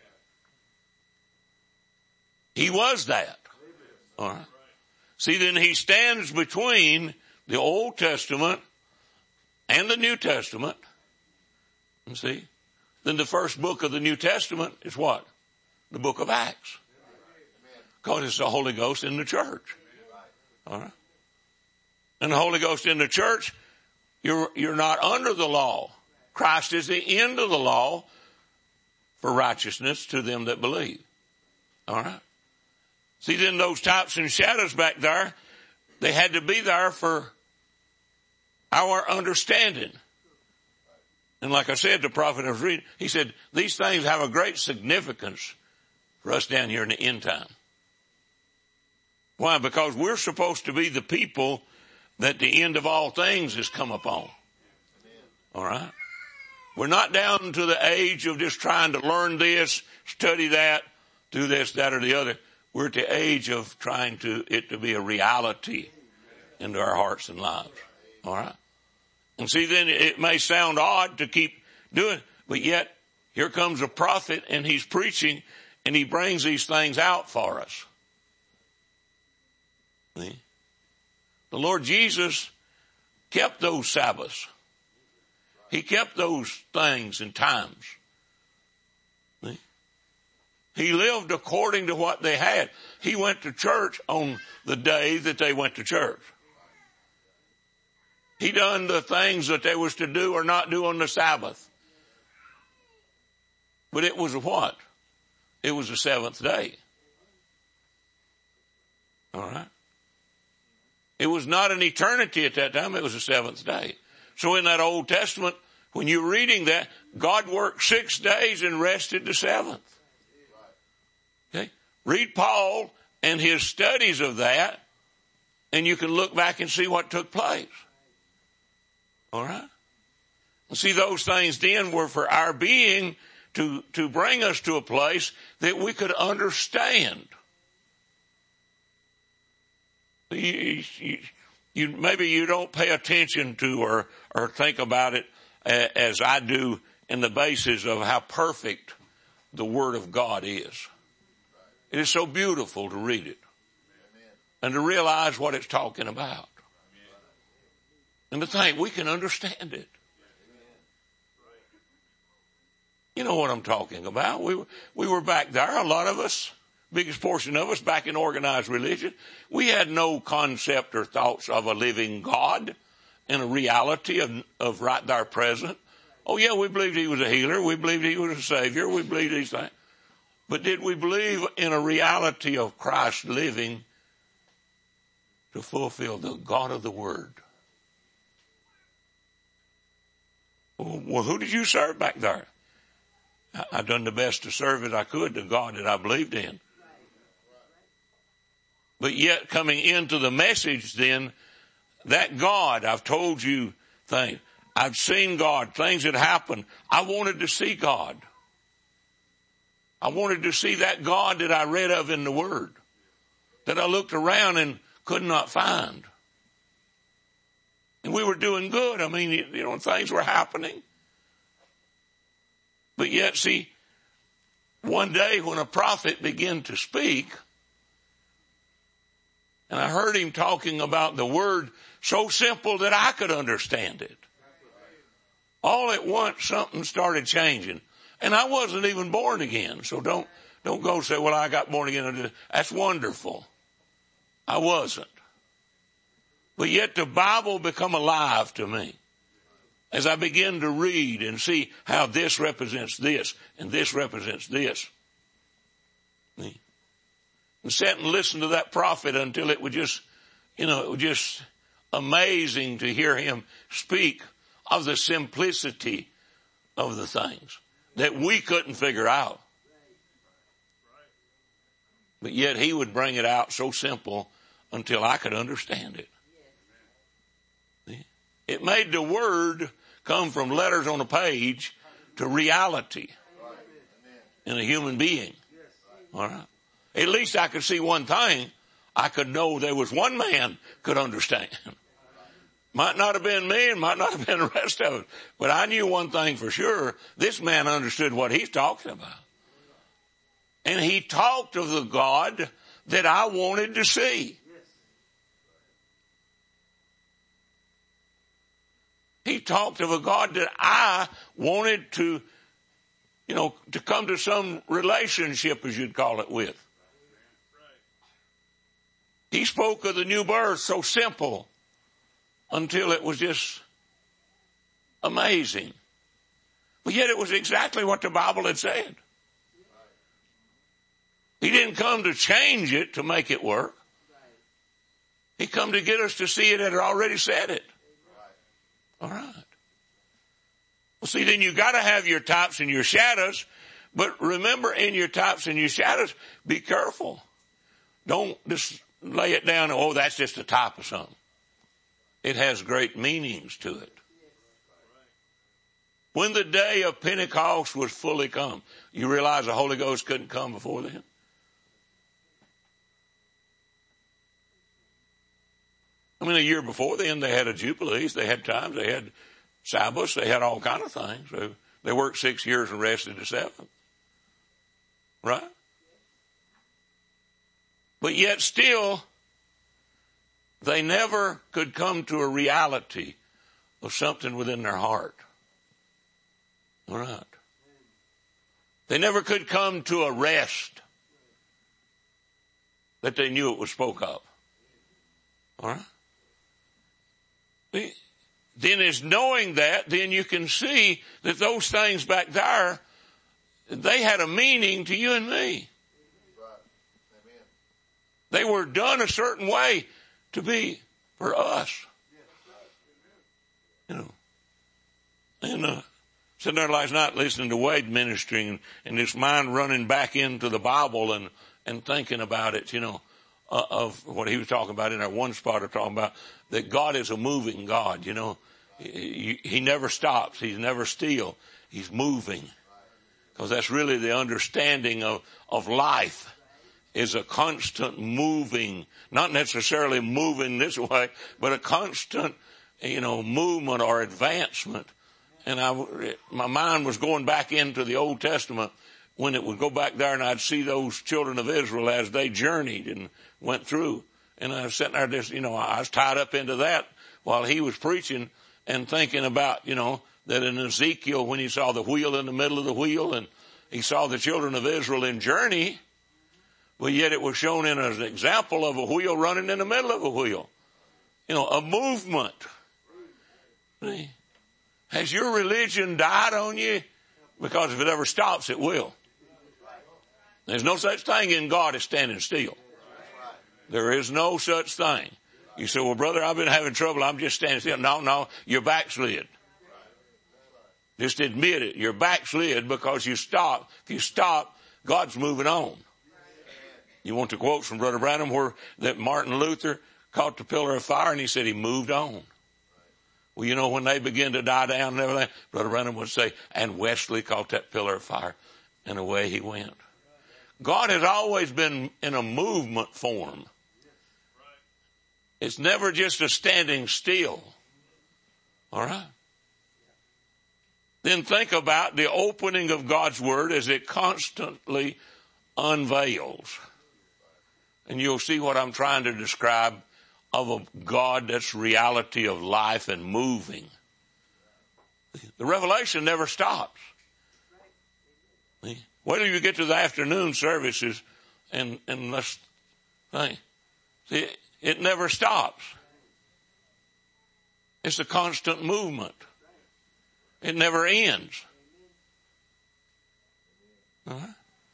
He was that. All right. See, then he stands between the Old Testament and the New Testament. You see? Then the first book of the New Testament is what? The book of Acts. Because it's the Holy Ghost in the church. All right. And the Holy Ghost in the church, you're, you're not under the law. Christ is the end of the law for righteousness to them that believe. All right. See, then those types and shadows back there, they had to be there for our understanding. And like I said, the prophet I was reading, he said, these things have a great significance for us down here in the end time. Why? Because we're supposed to be the people that the end of all things has come upon. All right? We're not down to the age of just trying to learn this, study that, do this, that, or the other. We're at the age of trying to it to be a reality into our hearts and lives. All right? And see, then it may sound odd to keep doing, but yet here comes a prophet and he's preaching and he brings these things out for us. See? The Lord Jesus kept those Sabbaths. He kept those things and times. See? He lived according to what they had. He went to church on the day that they went to church. He done the things that they was to do or not do on the Sabbath. But it was a what? It was the seventh day. All right. It was not an eternity at that time. It was the seventh day. So in that Old Testament, when you're reading that, God worked six days and rested the seventh. Okay. Read Paul and his studies of that, and you can look back and see what took place. All right. See, those things then were for our being to, to bring us to a place that we could understand. You, you, you, maybe you don't pay attention to or, or think about it as I do in the basis of how perfect the Word of God is. It is so beautiful to read it and to realize what it's talking about. And to think we can understand it. You know what I'm talking about. We were, we were back there, a lot of us, biggest portion of us back in organized religion. We had no concept or thoughts of a living God and a reality of, of right there present. Oh yeah, we believed he was a healer. We believed he was a savior. We believed these things. But did we believe in a reality of Christ living to fulfill the God of the Word? Well, who did you serve back there? I done the best to serve as I could the God that I believed in. But yet coming into the message then, that God, I've told you things. I'd seen God, things had happened. I wanted to see God. I wanted to see that God that I read of in the Word, that I looked around and could not find. And we were doing good. I mean, you know, things were happening. But yet, see, one day when a prophet began to speak, and I heard him talking about the Word so simple that I could understand it. All at once, something started changing. And I wasn't even born again. So don't, don't go say, well, I got born again. That's wonderful. I wasn't. But yet the Bible become alive to me as I begin to read and see how this represents this and this represents this. And sit and listen to that prophet until it was just, you know, it was just amazing to hear him speak of the simplicity of the things that we couldn't figure out. But yet he would bring it out so simple until I could understand it. It made the Word come from letters on a page to reality in a human being. All right. At least I could see one thing. I could know there was one man could understand. Might not have been me and might not have been the rest of it. But I knew one thing for sure. This man understood what he's talking about. And he talked of the God that I wanted to see. He talked of a God that I wanted to, you know, to come to some relationship, as you'd call it, with. He spoke of the new birth so simple until it was just amazing. But yet it was exactly what the Bible had said. He didn't come to change it to make it work. He come to get us to see it and had already said it. All right. Well, see, then you got to have your types and your shadows. But remember, in your types and your shadows, be careful. Don't just lay it down. Oh, that's just a type of something. It has great meanings to it. When the day of Pentecost was fully come, you realize the Holy Ghost couldn't come before then? I mean, a year before then, they had a Jubilees, they had times, they had Sabbaths, they had all kind of things. They, they worked six years and rested the seventh. Right? But yet still, they never could come to a reality of something within their heart. All right. They never could come to a rest that they knew it was spoke of. All right. Then is knowing that, then you can see that those things back there, they had a meaning to you and me. They were done a certain way to be for us. You know. And uh, sitting there last night listening to Wade ministering and his mind running back into the Bible and, and thinking about it, you know. Uh, of what he was talking about in that one spot of talking about that God is a moving God, you know. He, he never stops. He's never still. He's moving. Because that's really the understanding of, of life is a constant moving, not necessarily moving this way, but a constant, you know, movement or advancement. And I, my mind was going back into the Old Testament when it would go back there and I'd see those children of Israel as they journeyed and went through. And I was sitting there just, you know, I was tied up into that while he was preaching and thinking about, you know, that in Ezekiel when he saw the wheel in the middle of the wheel and he saw the children of Israel in journey, but yet it was shown in as an example of a wheel running in the middle of a wheel. You know, a movement. See? Has your religion died on you? Because if it ever stops, it will. There's no such thing in God as standing still. There is no such thing. You say, well, brother, I've been having trouble. I'm just standing still. No, no, you're backslid. Just admit it. You're backslid because you stop. If you stop, God's moving on. You want the quotes from Brother Branham where that Martin Luther caught the pillar of fire and he said he moved on. Well, you know, when they begin to die down and everything, Brother Branham would say, and Wesley caught that pillar of fire, and away he went. God has always been in a movement form. It's never just a standing still. All right? Then think about the opening of God's Word as it constantly unveils. And you'll see what I'm trying to describe of a God that's reality of life and moving. The revelation never stops. Wait till you get to the afternoon services and, and let's think. See, it never stops. It's a constant movement. It never ends. Uh-huh.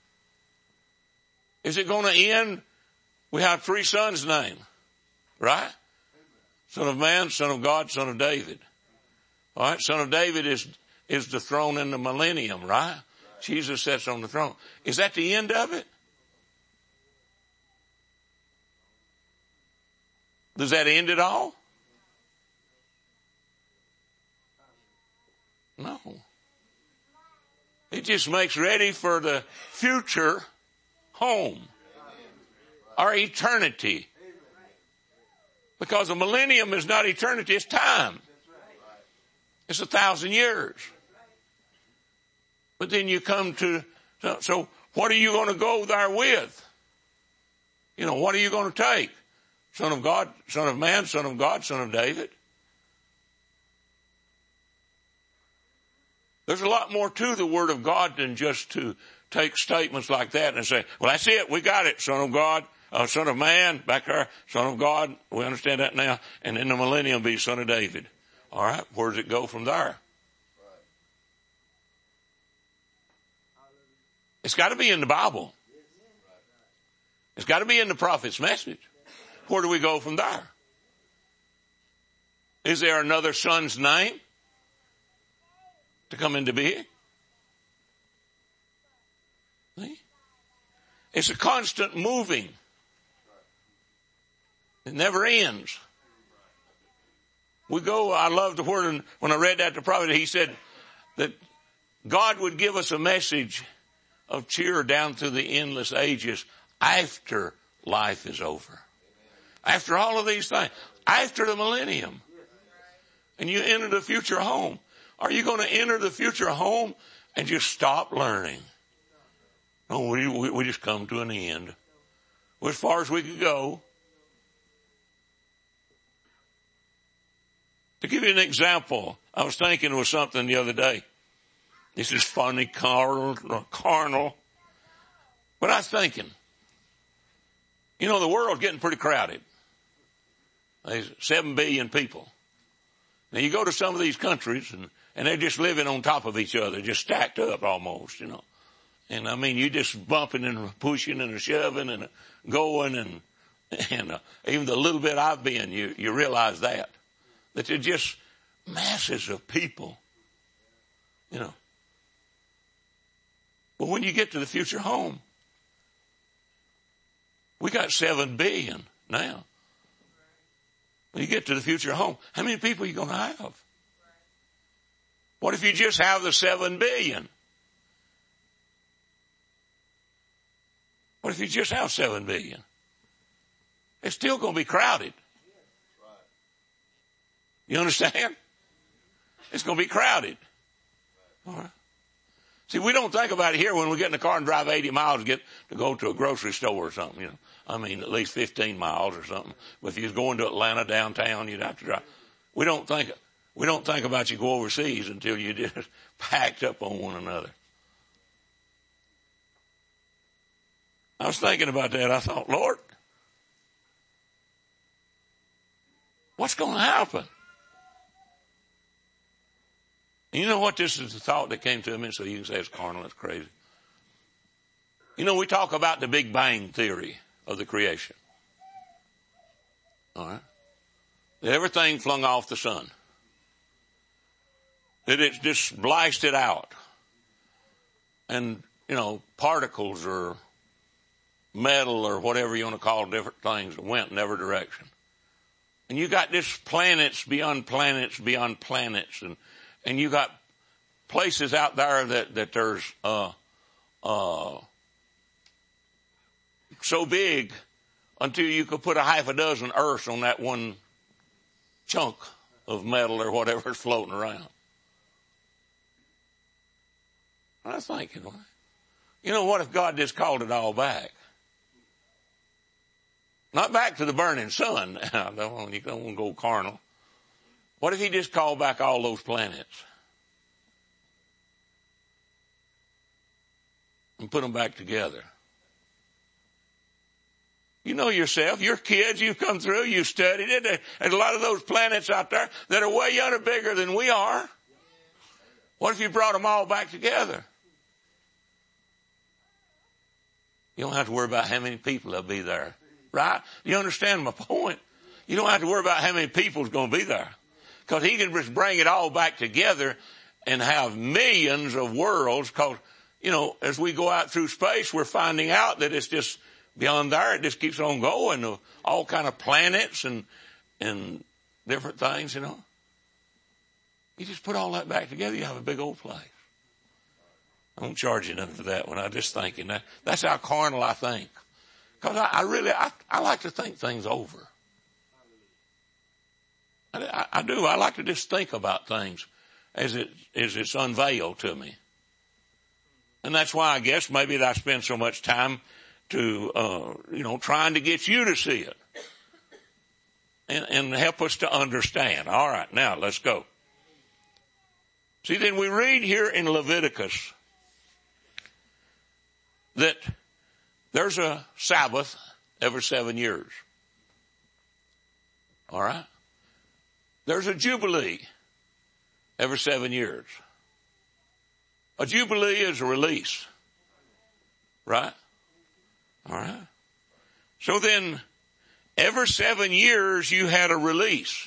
Is it going to end? We have three sons' names, right? Son of man, son of God, son of David. All right, son of David is, is the throne in the millennium, right? Jesus sits on the throne. Is that the end of it? Does that end it all? No. It just makes ready for the future home. Our eternity. Because a millennium is not eternity, it's time. It's a thousand years. But then you come to, so, so what are you going to go there with? You know, what are you going to take? Son of God, son of man, son of God, son of David. There's a lot more to the Word of God than just to take statements like that and say, well, that's it. We got it. Son of God, uh, son of man, back there, son of God. We understand that now. And in the millennium be son of David. All right. Where does it go from there? It's got to be in the Bible. It's got to be in the prophet's message. Where do we go from there? Is there another son's name to come into being? See? It's a constant moving. It never ends. We go, I love the word, when I read that to the prophet, he said that God would give us a message of cheer down through the endless ages after life is over. After all of these things. After the millennium. And you enter the future home. Are you going to enter the future home and just stop learning? No, we, we, we just come to an end. Well, as far as we could go. To give you an example, I was thinking of something the other day. This is funny, carnal, carnal. But I was thinking, you know, the world's getting pretty crowded. There's seven billion people. Now you go to some of these countries and, and they're just living on top of each other, just stacked up almost, you know. And I mean, you just bumping and pushing and shoving and going and, and uh, even the little bit I've been, you, you realize that. That they're just masses of people, you know. But when you get to the future home, we got seven billion now. When you get to the future home, how many people are you going to have? What if you just have the seven billion? What if you just have seven billion? It's still going to be crowded. You understand? It's going to be crowded. All right. See, we don't think about it here when we get in the car and drive eighty miles to get to go to a grocery store or something, you know. I mean, at least fifteen miles or something. But if you're going to Atlanta downtown, you'd have to drive. We don't think, we don't think about you go overseas until you just packed up on one another. I was thinking about that. I thought, Lord, what's going to happen? And you know what? This is the thought that came to me, so you can say it's carnal, it's crazy. You know, we talk about the Big Bang theory of the creation. All right. That everything flung off the sun. That it just blasted out. And, you know, particles or metal or whatever you want to call different things went in every direction. And you got this planets beyond planets beyond planets, and and you got places out there that that there's uh uh so big until you could put a half a dozen Earths on that one chunk of metal or whatever is floating around. I was thinking, you know, what if God just called it all back? Not back to the burning sun. I don't want, you don't want to go carnal. What if he just called back all those planets and put them back together? You know yourself, your kids, you've come through, you've studied it. There's a lot of those planets out there that are way younger, bigger than we are. What if you brought them all back together? You don't have to worry about how many people will be there. Right? You understand my point? You don't have to worry about how many people's going to be there. Because he can just bring it all back together and have millions of worlds. Because, you know, as we go out through space, we're finding out that it's just beyond there. It just keeps on going. All kind of planets and, and different things, you know. You just put all that back together, you have a big old place. I won't charge you nothing for that one. I'm just thinking that. That's how carnal I think. Because I, I really, I, I like to think things over. I, I, I do. I like to just think about things as it as it's unveiled to me. And that's why I guess maybe that I spend so much time to, uh, you know, trying to get you to see it. And, and help us to understand. All right, now let's go. See, then we read here in Leviticus that there's a Sabbath every seven years. All right? There's a Jubilee every seven years. A Jubilee is a release. Right? All right? So then, every seven years you had a release.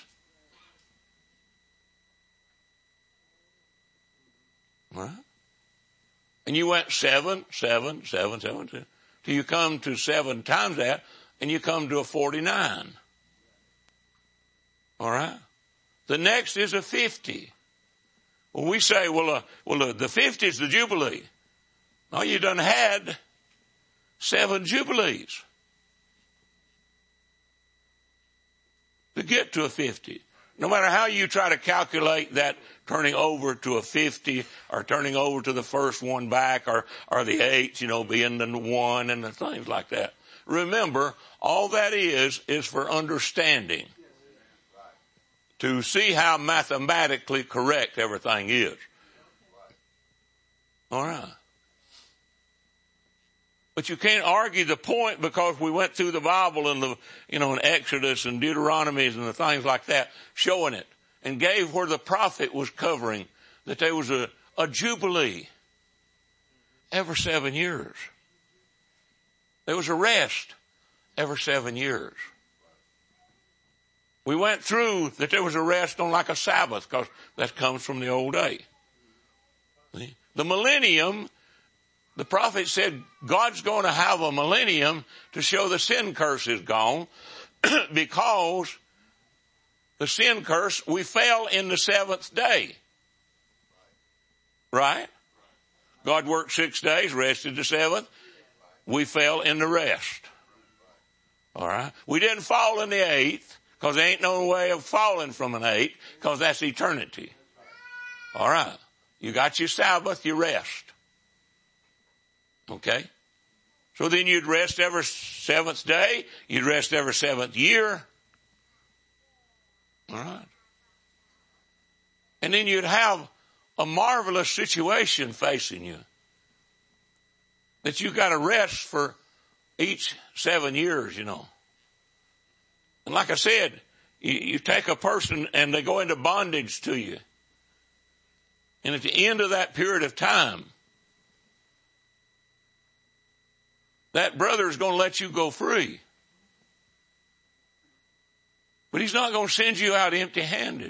All right? And you went seven, seven, seven, seven, seven. Till you come to seven times that, and you come to a forty-nine. All right? The next is a fifty. Well, we say, well, uh, well, uh, the fifty is the Jubilee. No, you done had seven Jubilees to get to a fifty. No matter how you try to calculate that turning over to a fifty or turning over to the first one back or, or the eight, you know, being the one and the things like that. Remember, all that is, is for understanding. To see how mathematically correct everything is. All right. But you can't argue the point because we went through the Bible and the, you know, in Exodus and Deuteronomies and the things like that, showing it, and gave where the prophet was covering that there was a, a Jubilee every seven years. There was a rest every seven years. We went through that there was a rest on like a Sabbath because that comes from the old day. The millennium, the prophet said God's going to have a millennium to show the sin curse is gone because the sin curse, we fell in the seventh day. Right? God worked six days, rested the seventh. We fell in the rest. All right? We didn't fall in the eighth because there ain't no way of falling from an eight because that's eternity. All right? You got your Sabbath, you rest. Okay? So then you'd rest every seventh day. You'd rest every seventh year. All right? And then you'd have a marvelous situation facing you. That you got to rest for each seven years, you know. And like I said, you, you take a person and they go into bondage to you. And at the end of that period of time, that brother is going to let you go free. But he's not going to send you out empty-handed.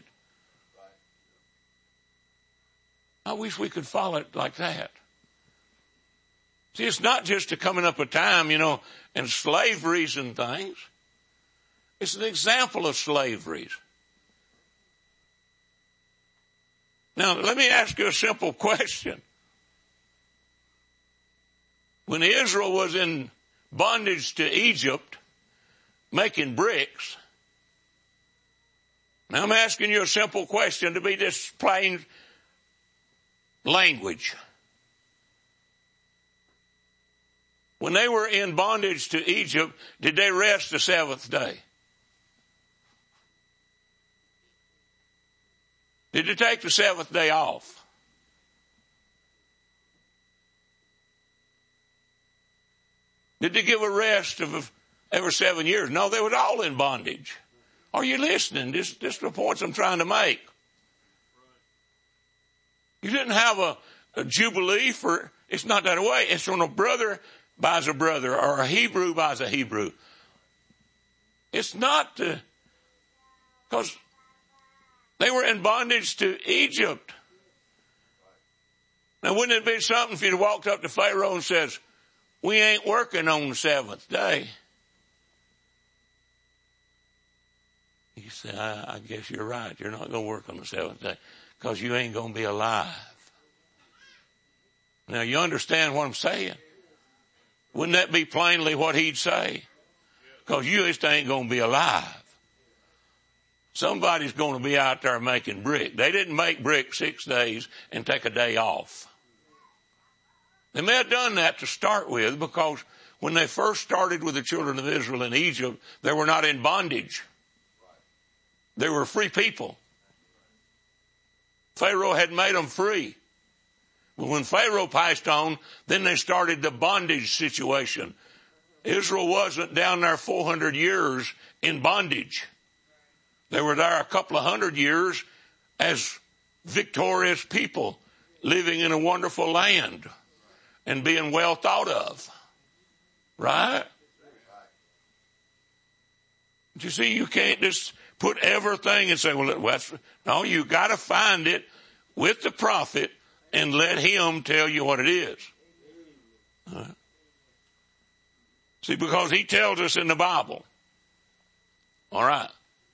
I wish we could follow it like that. See, it's not just a coming up a time, you know, and slaveries and things. It's an example of slavery. Now, let me ask you a simple question. When Israel was in bondage to Egypt, making bricks, now I'm asking you a simple question to be this plain language. When they were in bondage to Egypt, did they rest the seventh day? Did they take the seventh day off? Did they give a rest of every seven years? No, they were all in bondage. Are you listening? This, this is the points I'm trying to make. You didn't have a, a jubilee for, it's not that way. It's when a brother buys a brother or a Hebrew buys a Hebrew. It's not because they were in bondage to Egypt. Now, wouldn't it be something if you'd walked up to Pharaoh and says, we ain't working on the seventh day? He said, I, I guess you're right. You're not going to work on the seventh day because you ain't going to be alive. Now, you understand what I'm saying? Wouldn't that be plainly what he'd say? Because you just ain't going to be alive. Somebody's going to be out there making brick. They didn't make brick six days and take a day off. They may have done that to start with because when they first started with the children of Israel in Egypt, they were not in bondage. They were free people. Pharaoh had made them free. But when Pharaoh passed on, then they started the bondage situation. Israel wasn't down there four hundred years in bondage. They were there a couple of hundred years as victorious people living in a wonderful land and being well thought of. Right? But you see, you can't just put everything and say, well, that's, no, you got to find it with the prophet and let him tell you what it is. All right. See, because he tells us in the Bible. All right.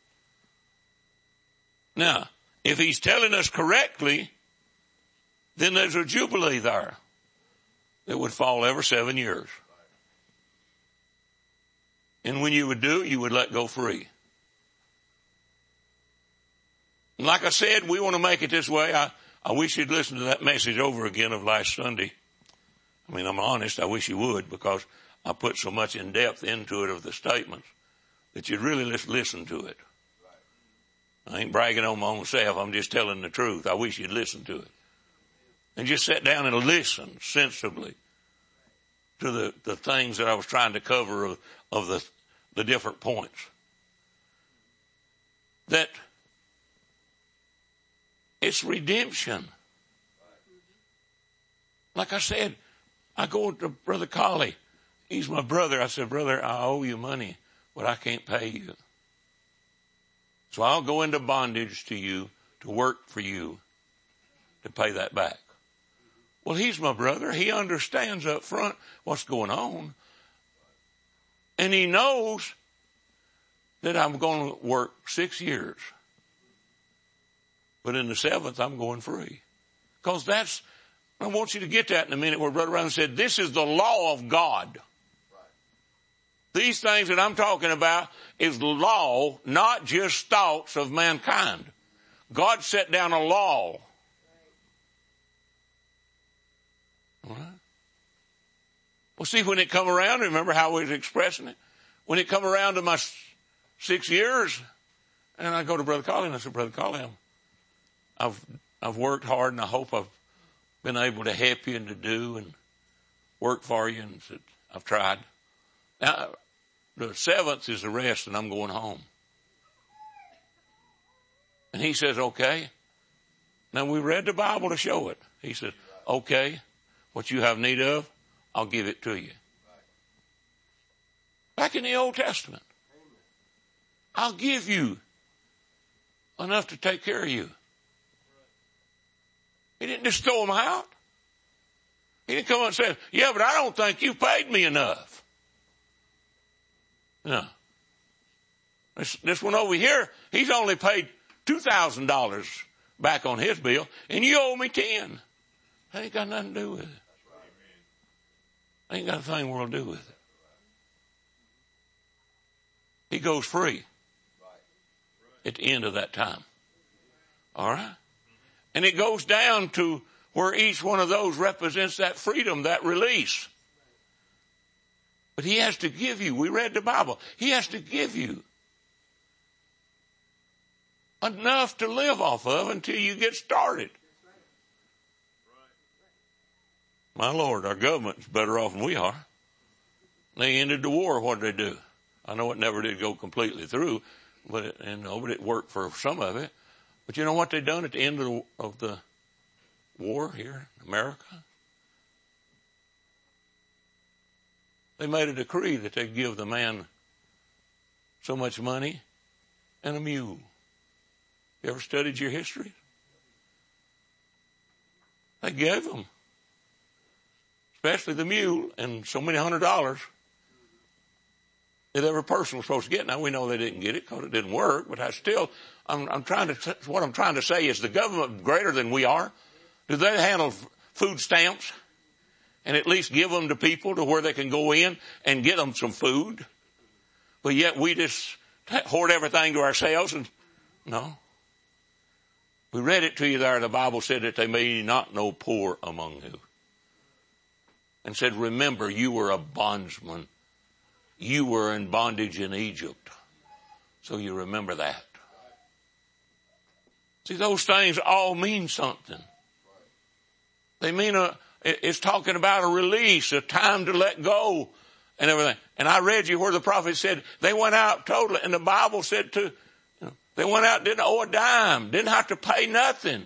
Now, if he's telling us correctly, then there's a jubilee there that would fall every seven years. And when you would do it, you would let go free. And like I said, we want to make it this way. I, I wish you'd listen to that message over again of last Sunday. I mean, I'm honest. I wish you would because I put so much in depth into it of the statements that you'd really just listen to it. I ain't bragging on my own self. I'm just telling the truth. I wish you'd listen to it. And just sit down and listen sensibly to the, the things that I was trying to cover of, of the, the different points. That it's redemption. Like I said, I go to Brother Colley. He's my brother. I said, brother, I owe you money, but I can't pay you. So I'll go into bondage to you to work for you to pay that back. Well, he's my brother. He understands up front what's going on. And he knows that I'm going to work six years. But in the seventh, I'm going free. Because that's, I want you to get that in a minute where Brother Brown said, this is the law of God. These things that I'm talking about is law, not just thoughts of mankind. God set down a law. All right. Well, see, when it come around, remember how we was expressing it? When it come around to my six years, and I go to Brother Colley and I said, Brother Colley, I'm, I've, I've worked hard and I hope I've been able to help you and to do and work for you. And said, I've tried. Now, the seventh is the rest and I'm going home. And he says, okay. Now we read the Bible to show it. He says, okay, what you have need of, I'll give it to you. Back in the Old Testament. I'll give you enough to take care of you. He didn't just throw them out. He didn't come up and say, yeah, but I don't think you paid me enough. No. This, this one over here, he's only paid two thousand dollars back on his bill, and you owe me ten. That ain't got nothing to do with it. Ain't got a thing in the world to do with it. He goes free at the end of that time. All right? And it goes down to where each one of those represents that freedom, that release. But he has to give you, we read the Bible, he has to give you enough to live off of until you get started. My Lord, our government's better off than we are. They ended the war. What did they do? I know it never did go completely through, but it, and no, but it worked for some of it. But you know what they done at the end of the, of the war here in America? They made a decree that they'd give the man so much money and a mule. You ever studied your history? They gave them, especially the mule, and so many hundred dollars that every person was supposed to get. Now we know they didn't get it because it didn't work, but I still, I'm, I'm trying to, what I'm trying to say is the government greater than we are. Do they handle food stamps and at least give them to people to where they can go in and get them some food? But yet we just hoard everything to ourselves and no. We read it to you there. The Bible said that they may not know poor among you. And said, remember, you were a bondsman. You were in bondage in Egypt. So you remember that. See, those things all mean something. They mean a, it's talking about a release, a time to let go and everything. And I read you where the prophet said they went out totally, and the Bible said to, you know, they went out, didn't owe a dime, didn't have to pay nothing.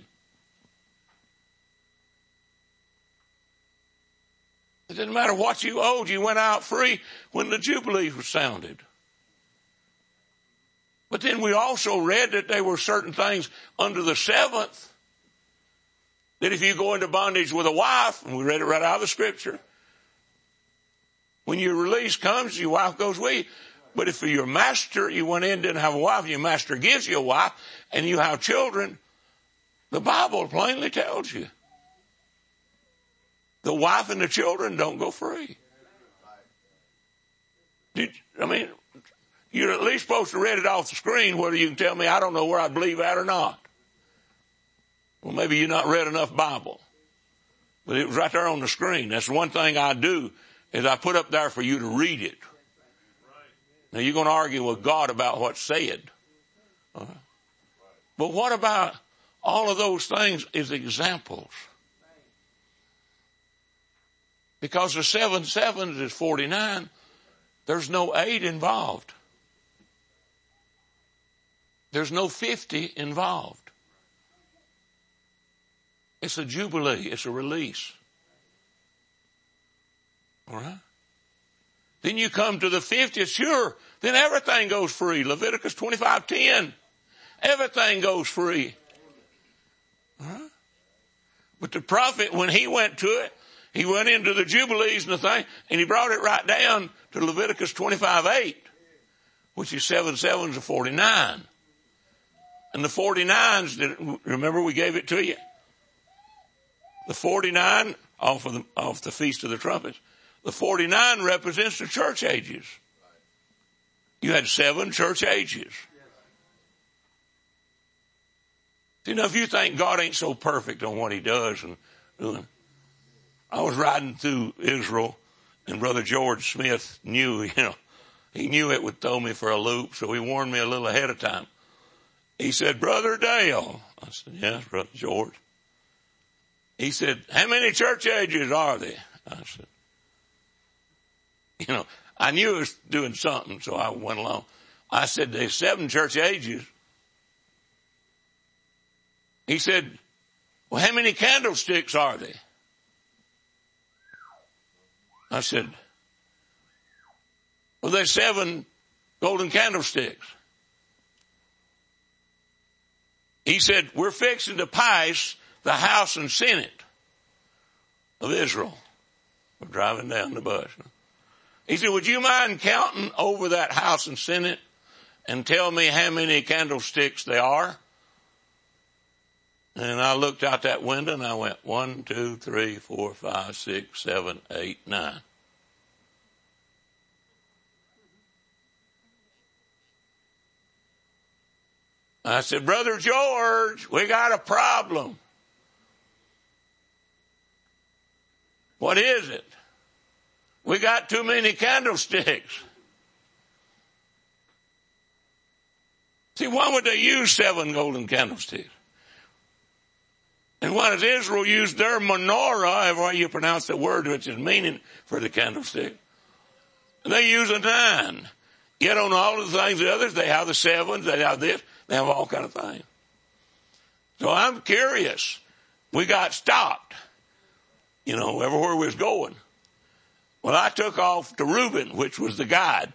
It didn't matter what you owed, you went out free when the Jubilee was sounded. But then we also read that there were certain things under the seventh, that if you go into bondage with a wife, and we read it right out of the scripture, when your release comes, your wife goes with you. But if your master, you went in, didn't have a wife, and your master gives you a wife, and you have children, the Bible plainly tells you, the wife and the children don't go free. Did, I mean, you're at least supposed to read it off the screen, whether you can tell me I don't know where I believe at or not. Well, maybe you've not read enough Bible. But it was right there on the screen. That's one thing I do, is I put up there for you to read it. Now you're going to argue with God about what's said. Uh, but what about all of those things as examples? Because the seven sevens is forty-nine. There's no eight involved. There's no fifty involved. It's a jubilee. It's a release. All right? Then you come to the fiftieth, sure. Then everything goes free. Leviticus twenty-five ten. Everything goes free. All right? But the prophet, when he went to it, he went into the Jubilees and the thing, and he brought it right down to Leviticus twenty-five eight, which is seven sevens of forty-nine. And the forty-nines, remember we gave it to you? The forty-nine, off of the, off the Feast of the Trumpets, the forty-nine represents the church ages. You had seven church ages. You know, if you think God ain't so perfect on what he does and doing, I was riding through Israel, and Brother George Smith knew, you know, he knew it would throw me for a loop, so he warned me a little ahead of time. He said, Brother Dale. I said, yes, Brother George. He said, how many church ages are there? I said, you know, I knew it was doing something, so I went along. I said, there's seven church ages. He said, well, how many candlesticks are there? I said, well, there's seven golden candlesticks. He said, we're fixing to pass the House and Senate of Israel. We're driving down the bus. He said, would you mind counting over that House and Senate and tell me how many candlesticks there are? And I looked out that window and I went, one, two, three, four, five, six, seven, eight, nine. I said, Brother George, we got a problem. What is it? We got too many candlesticks. See, why would they use seven golden candlesticks? And why does Israel use their menorah, however you pronounce the word, which is meaning for the candlestick? They use a nine. Yet on all of the things, the others, they have the sevens, they have this, they have all kind of things. So I'm curious. We got stopped, you know, everywhere we was going. Well, I took off to Reuben, which was the guide.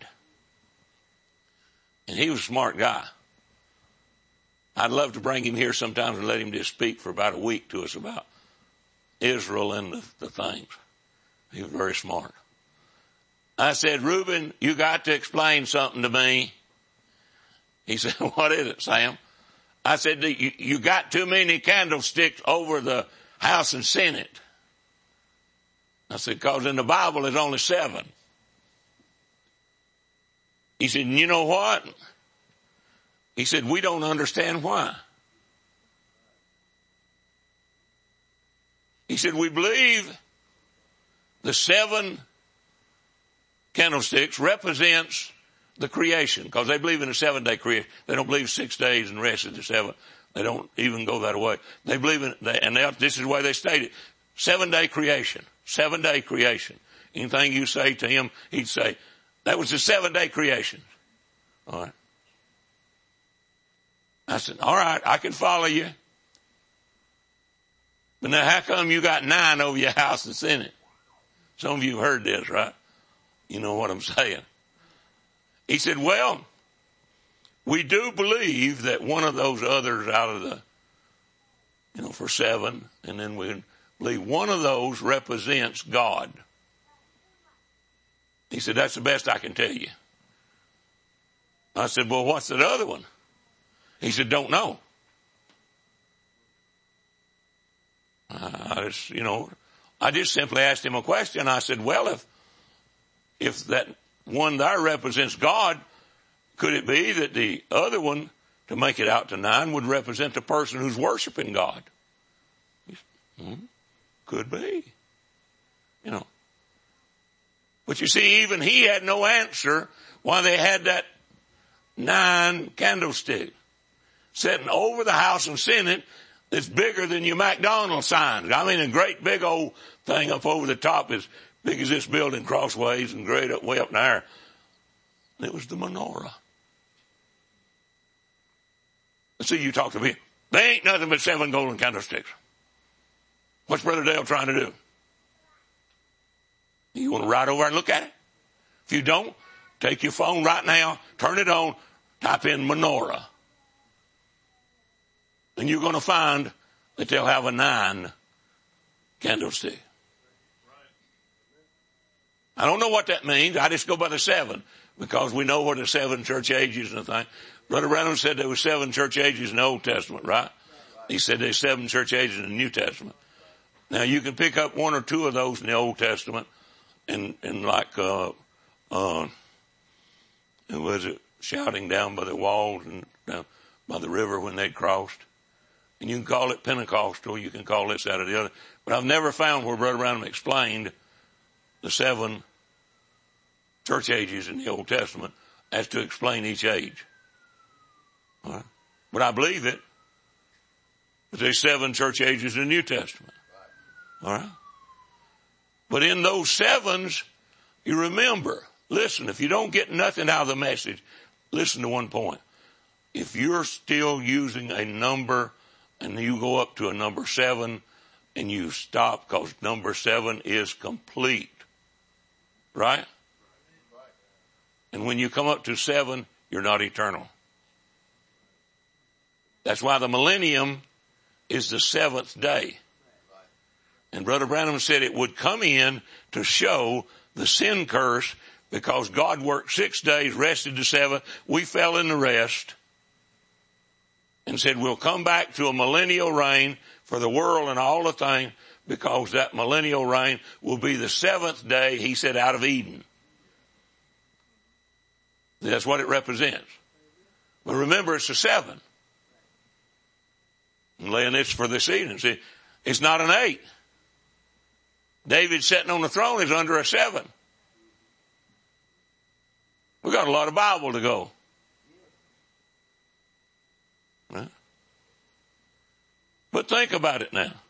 And he was a smart guy. I'd love to bring him here sometimes and let him just speak for about a week to us about Israel and the, the things. He was very smart. I said, Reuben, you got to explain something to me. He said, what is it, Sam? I said, you, you got too many candlesticks over the House and Senate. I said, because in the Bible there's only seven. He said, you know what? He said, we don't understand why. He said, we believe the seven candlesticks represents the creation, because they believe in a seven day creation. They don't believe six days and the rest of the seven. They don't even go that way. They believe in, they, and they, this is the way they state it. Seven day creation. Seven day creation. Anything you say to him, he'd say, that was the seven day creation. All right. I said, all right, I can follow you. But now how come you got nine over your House and Senate? Some of you have heard this, right? You know what I'm saying. He said, well, we do believe that one of those others out of the, you know, for seven, and then we believe one of those represents God. He said, that's the best I can tell you. I said, well, what's that other one? He said, don't know. I just, you know, I just simply asked him a question. I said, well, if, if that one there represents God, could it be that the other one, to make it out to nine, would represent the person who's worshiping God? He said, hmm, could be. You know. But you see, even he had no answer why they had that nine candlestick sitting over the House and Senate that's bigger than your McDonald's signs. I mean, a great big old thing up over the top as big as this building crossways and great up way up there. And it was the menorah. Let's see, you talk to me. They ain't nothing but seven golden candlesticks. What's Brother Dale trying to do? You want to ride over and look at it? If you don't, take your phone right now, turn it on, type in menorah. And you're going to find that they'll have a nine candlestick. I don't know what that means. I just go by the seven because we know what the seven church ages and the thing. Brother Branham said there were seven church ages in the Old Testament, right? He said there's seven church ages in the New Testament. Now you can pick up one or two of those in the Old Testament and, and like, uh, uh, was it shouting down by the walls and down by the river when they crossed? And you can call it Pentecostal, you can call this, that, or the other. But I've never found where Brother Branham explained the seven church ages in the Old Testament as to explain each age. All right. But I believe it. But there's seven church ages in the New Testament. All right. But in those sevens, you remember, listen, if you don't get nothing out of the message, listen to one point. If you're still using a number and you go up to a number seven and you stop because number seven is complete. Right? And when you come up to seven, you're not eternal. That's why the millennium is the seventh day. And Brother Branham said it would come in to show the sin curse because God worked six days, rested the seventh. We fell in the rest and said we'll come back to a millennial reign for the world and all the things, because that millennial reign will be the seventh day, he said, out of Eden. That's what it represents. But remember, it's a seven. I'm laying this for this evening. See, it's not an eight. David sitting on the throne is under a seven. We got a lot of Bible to go. Right? But think about it now.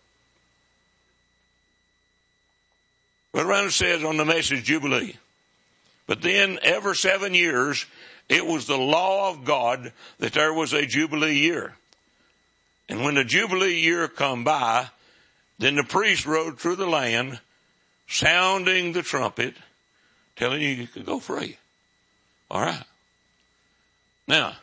What around it says on the Message Jubilee. But then every seven years, it was the law of God that there was a Jubilee year. And when the Jubilee year come by, then the priest rode through the land, sounding the trumpet, telling you you could go free. All right. Now,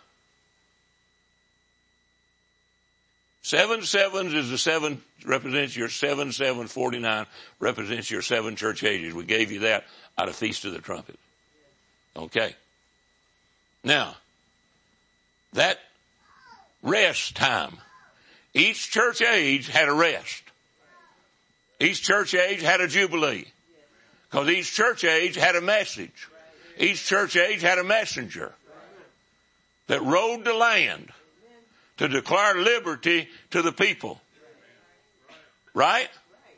seven sevens is the seven, represents your seven, seven, forty-nine, represents your seven church ages. We gave you that out of Feast of the Trumpet. Okay. Now, that rest time, each church age had a rest. Each church age had a jubilee. Because each church age had a message. Each church age had a messenger that rode the land to declare liberty to the people. Right?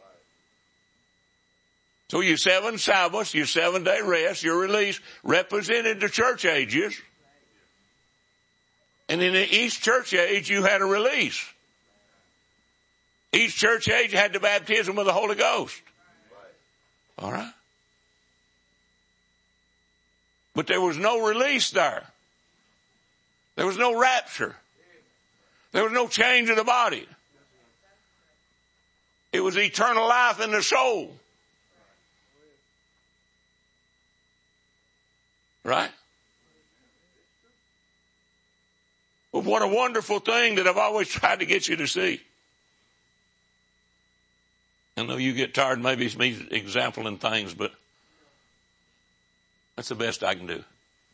So your seven Sabbaths, your seven day rest, your release represented the church ages. And in each church age you had a release. Each church age had the baptism of the Holy Ghost. All right? But there was no release there. There was no rapture. There was no change of the body. It was eternal life in the soul. Right? Well, what a wonderful thing that I've always tried to get you to see. I know you get tired, maybe it's me exampling things, but that's the best I can do.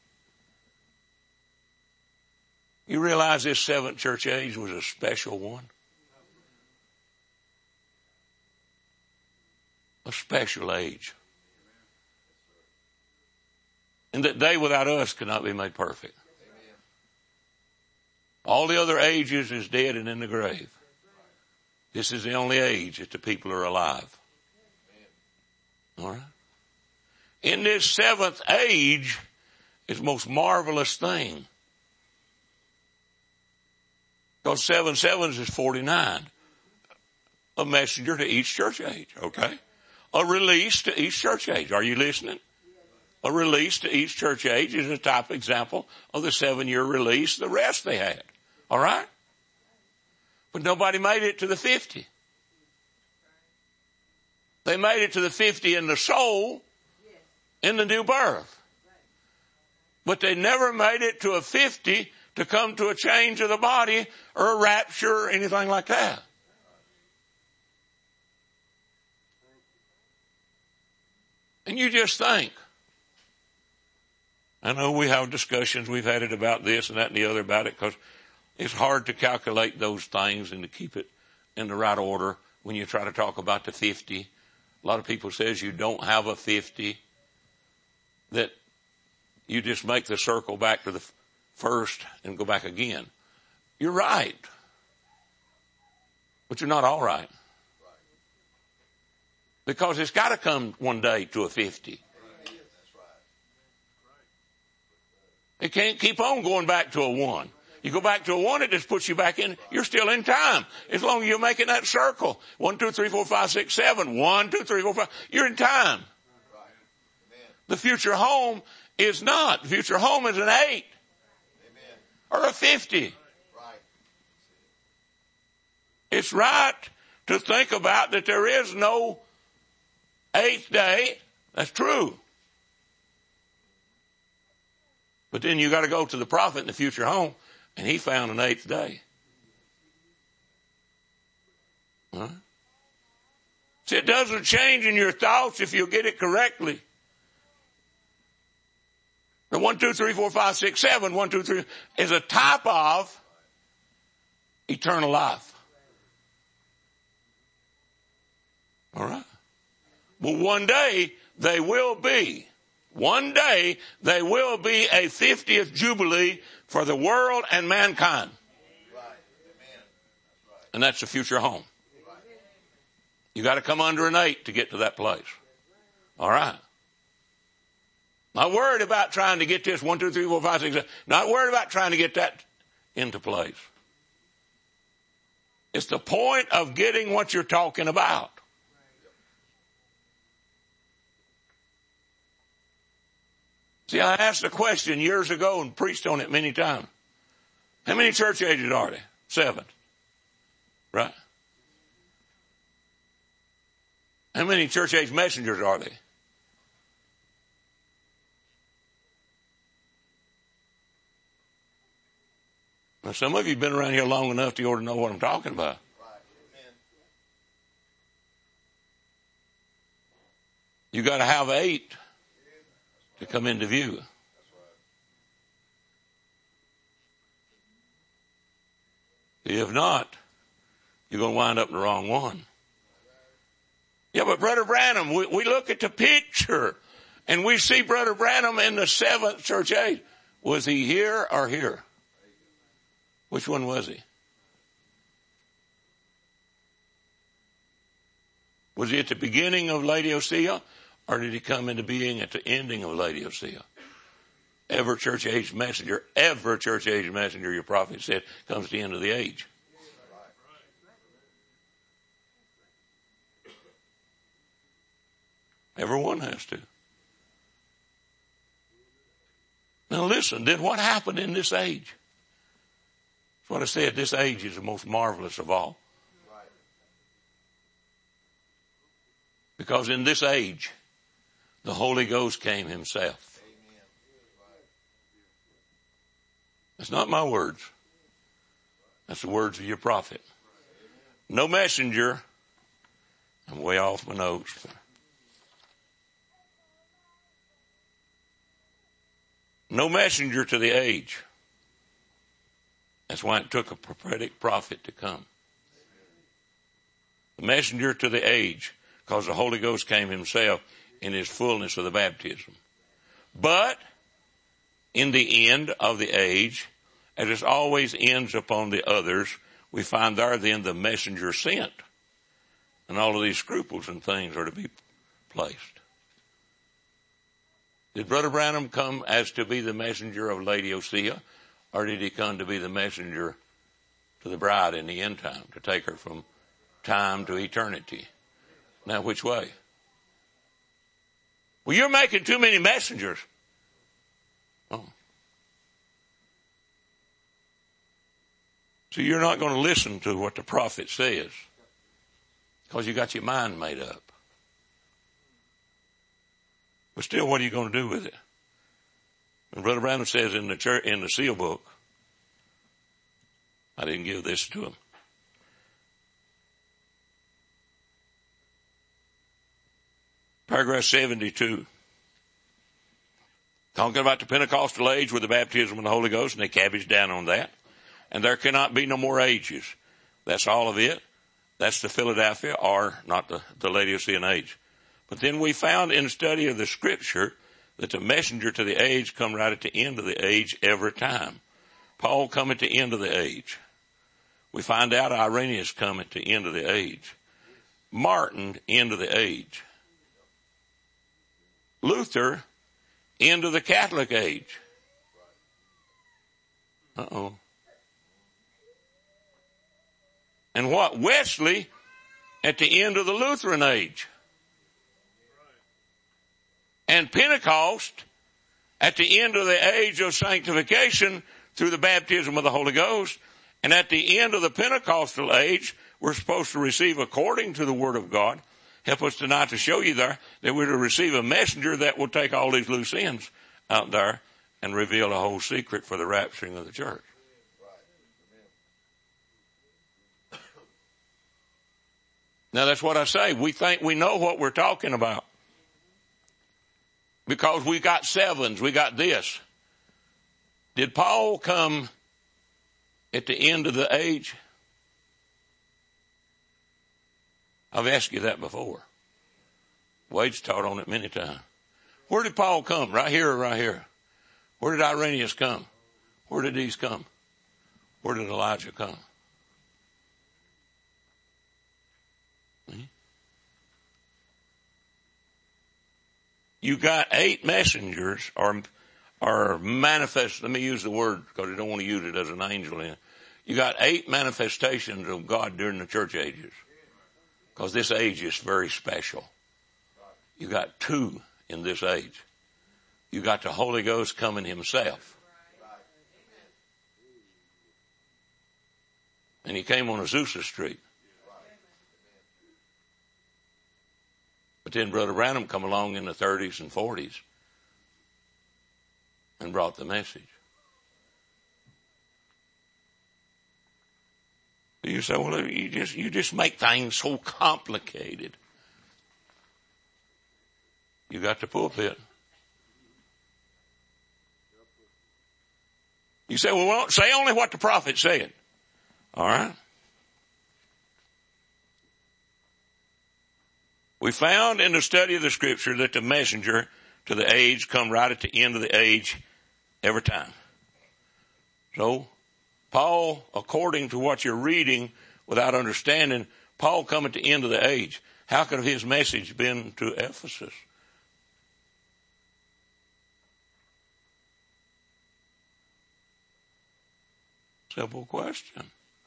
You realize this seventh church age was a special one? A special age. And that they without us could not be made perfect. All the other ages is dead and in the grave. This is the only age that the people are alive. All right? In this seventh age is the most marvelous thing. Because seven sevens is forty-nine. A messenger to each church age, okay? A release to each church age. Are you listening? A release to each church age is a type example of the seven-year release, the rest they had. All right? But nobody made it to the fifty. They made it to the fifty in the soul, in the new birth. But they never made it to a fifty to come to a change of the body or a rapture or anything like that. And you just think. I know we have discussions, we've had it about this and that and the other about it, because it's hard to calculate those things and to keep it in the right order when you try to talk about the fifty. A lot of people says you don't have a fifty, that you just make the circle back to the first and go back again. You're right. But you're not all right. Because it's got to come one day to a fifty. It can't keep on going back to a one. You go back to a one, it just puts you back in. You're still in time. As long as you're making that circle. One, two, three, four, five, six, seven. One, two, three, four, five. You're in time. The future home is not. The future home is an eight. Or a fifty. It's right to think about that there is no eighth day. That's true. But then you got to go to the prophet in the future home, and he found an eighth day. Huh? See, it doesn't change in your thoughts if you get it correctly. The one, two, three, four, five, six, seven, one, two, three is a type of eternal life. All right. But one day they will be, one day they will be a fiftieth Jubilee for the world and mankind. And that's the future home. You got to come under an eight to get to that place. All right. Not worried about trying to get this one, two, three, four, five, six, seven. Not worried about trying to get that into place. It's the point of getting what you're talking about. See, I asked a question years ago and preached on it many times. How many church ages are there? Seven. Right? How many church age messengers are there? Now, some of you have been around here long enough to ought to know what I'm talking about. You got to have eight to come into view. If not, you're going to wind up in the wrong one. Yeah, but Brother Branham, we, we look at the picture and we see Brother Branham in the seventh church age. Was he here or here? Which one was he? Was he at the beginning of Laodicea, or did he come into being at the ending of Laodicea? Every church age messenger, every church age messenger, your prophet said, comes to the end of the age. Everyone has to. Now listen, then what happened in this age? That's what I said, this age is the most marvelous of all. Because in this age, the Holy Ghost came himself. That's not my words. That's the words of your prophet. No messenger. I'm way off my notes. No messenger to the age. That's why it took a prophetic prophet to come. The messenger to the age, because the Holy Ghost came himself in his fullness of the baptism. But in the end of the age, as it always ends upon the others, we find there then the messenger sent. And all of these scruples and things are to be placed. Did Brother Branham come as to be the messenger of Laodicea, or did he come to be the messenger to the bride in the end time, to take her from time to eternity? Now, which way? Well, you're making too many messengers. Oh. So you're not going to listen to what the prophet says because you got your mind made up. But still, what are you going to do with it? And Brother Branham says in the church, in the seal book, I didn't give this to him. Paragraph seventy-two. Talking about the Pentecostal age with the baptism of the Holy Ghost, and they cabbage down on that. And there cannot be no more ages. That's all of it. That's the Philadelphia, or not the, the Laodicean age. But then we found in the study of the scripture that the messenger to the age come right at the end of the age every time. Paul come at the end of the age. We find out Irenaeus come at the end of the age. Martin, end of the age. Luther, end of the Catholic age. Uh-oh. And what? Wesley at the end of the Lutheran age. And Pentecost at the end of the age of sanctification through the baptism of the Holy Ghost. And at the end of the Pentecostal age, we're supposed to receive according to the Word of God. Help us tonight to show you there that we're to receive a messenger that will take all these loose ends out there and reveal a whole secret for the rapturing of the church. Now that's what I say. We think we know what we're talking about. because we got sevens, we got this. Did Paul come at the end of the age? I've asked you that before. Wade's taught on it many times. Where did Paul come? Right here or right here? Where did Irenaeus come? Where did these come? Where did Elijah come? Hmm? You got eight messengers or, or manifest, let me use the word because I don't want to use it as an angel in. You got eight manifestations of God during the church ages. Because this age is very special. You got two in this age. You got the Holy Ghost coming himself. And he came on Azusa Street. But then Brother Branham come along in the thirties and forties and brought the message. You say, well, you just, you just make things so complicated. You got the pulpit. You say, well, well, say only what the prophet said. All right. We found in the study of the scripture that the messenger to the age come right at the end of the age every time. So, Paul, according to what you're reading without understanding, Paul come at the end of the age. How could his message been to Ephesus? Simple question.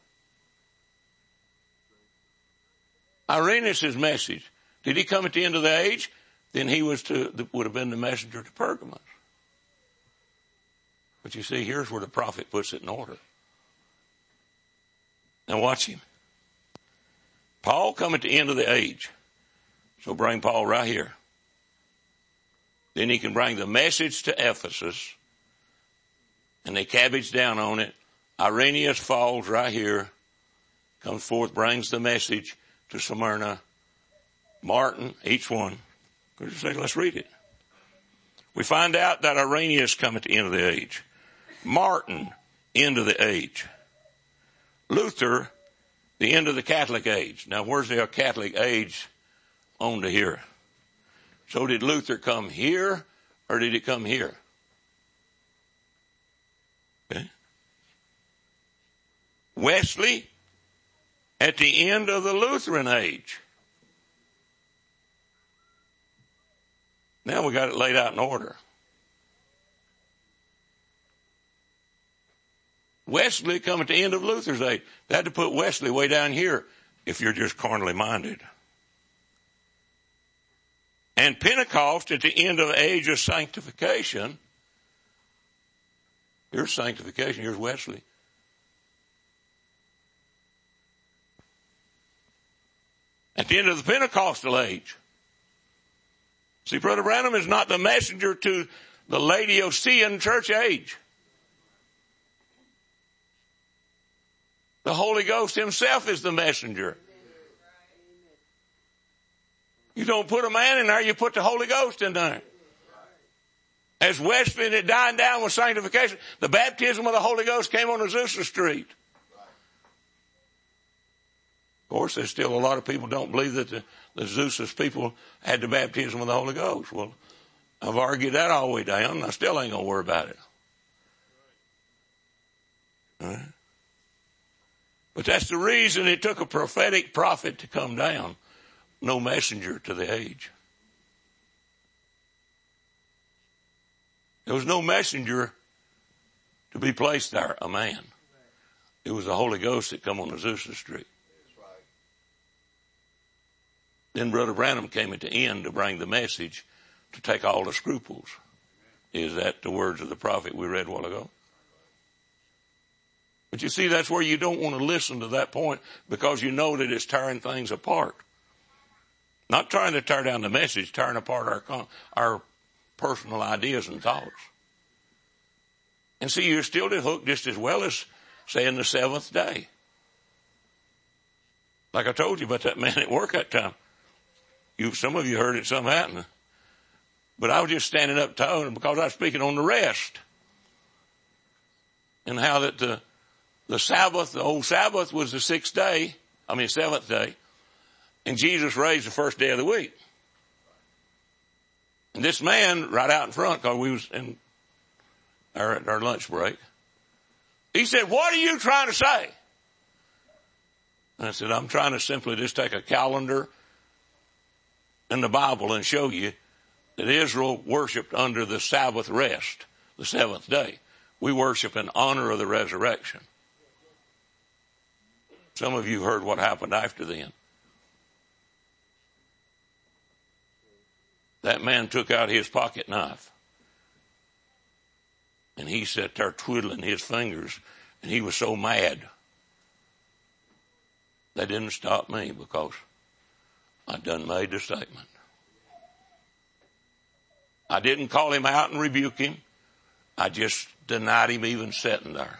Irenaeus' message, did he come at the end of the age? Then he was to, would have been the messenger to Pergamos. But you see, here's where the prophet puts it in order. Now watch him. Paul come at the end of the age. So bring Paul right here. Then he can bring the message to Ephesus. And they cabbage down on it. Irenaeus falls right here. Comes forth, brings the message to Smyrna. Martin, each one. Let's read it. We find out that Irenaeus come at the end of the age. Martin, end of the age. Luther, the end of the Catholic age. Now, where's the Catholic age on to here? So did Luther come here or did he come here? Okay. Wesley, at the end of the Lutheran age. Now we got it laid out in order. Wesley come at the end of Luther's age. They had to put Wesley way down here if you're just carnally minded. And Pentecost at the end of the age of sanctification. Here's sanctification. Here's Wesley. At the end of the Pentecostal age. See, Brother Branham is not the messenger to the Laodicean church age. The Holy Ghost himself is the messenger. You don't put a man in there, you put the Holy Ghost in there. As Wesley it died down with sanctification, the baptism of the Holy Ghost came on Azusa Street. Of course, there's still a lot of people don't believe that the, the Azusa people had the baptism of the Holy Ghost. Well, I've argued that all the way down, and I still ain't going to worry about it. All right? But that's the reason it took a prophetic prophet to come down. No messenger to the age. There was no messenger to be placed there, a man. It was the Holy Ghost that come on Azusa Street. Then Brother Branham came at the end to bring the message to take all the scruples. Is that the words of the prophet we read a while ago? But you see, that's where you don't want to listen to that point because you know that it's tearing things apart. Not trying to tear down the message, tearing apart our, our personal ideas and thoughts. And see, you're still to hook just as well as saying the seventh day. Like I told you about that man at work that time. You, some of you heard it, some hadn't. But I was just standing up talking because I was speaking on the rest. And how that the, the Sabbath, the old Sabbath was the sixth day, I mean seventh day, and Jesus raised the first day of the week. And this man right out in front, because we was in our, our lunch break, he said, what are you trying to say? And I said, I'm trying to simply just take a calendar in the Bible and show you that Israel worshiped under the Sabbath rest, the seventh day. We worship in honor of the resurrection. Some of you heard what happened after then. That man took out his pocket knife. And he sat there twiddling his fingers. And he was so mad. That didn't stop me because I done made the statement. I didn't call him out and rebuke him. I just denied him even sitting there.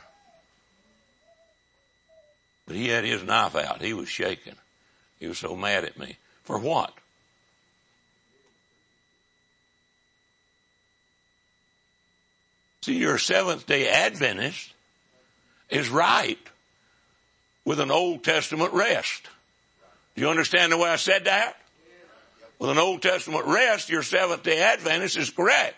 But he had his knife out. He was shaking. He was so mad at me. For what? See, your Seventh Day Adventist is right with an Old Testament rest. Do you understand the way I said that? With an Old Testament rest, your Seventh Day Adventist is correct.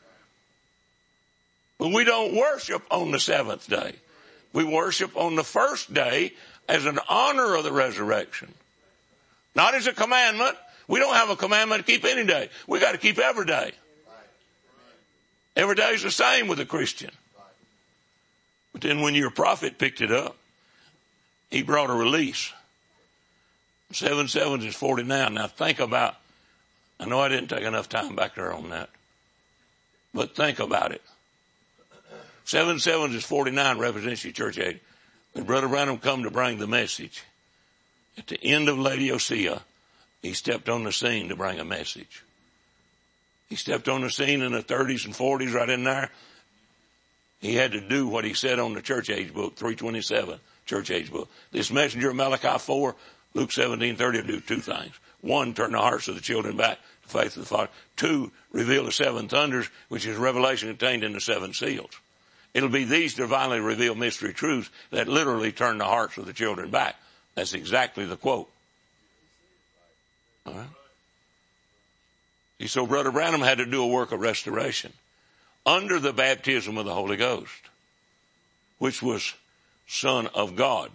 But we don't worship on the seventh day. We worship on the first day as an honor of the resurrection. Not as a commandment. We don't have a commandment to keep any day. We got to keep every day. Every day is the same with a Christian. But then when your prophet picked it up, he brought a release. Seven sevens is forty-nine. Now think about, I know I didn't take enough time back there on that, but think about it. Seven sevens is forty-nine represents your church age. When Brother Branham come to bring the message, at the end of Laodicea, he stepped on the scene to bring a message. He stepped on the scene in the thirties and forties right in there. He had to do what he said on the church age book, three twenty-seven, church age book. This messenger of Malachi four, Luke seventeen thirty will do two things. One, turn the hearts of the children back to faith of the Father. Two, reveal the seven thunders, which is revelation contained in the seven seals. It'll be these divinely revealed mystery truths that literally turn the hearts of the children back. That's exactly the quote. All right. See, so Brother Branham had to do a work of restoration under the baptism of the Holy Ghost, which was Son of God.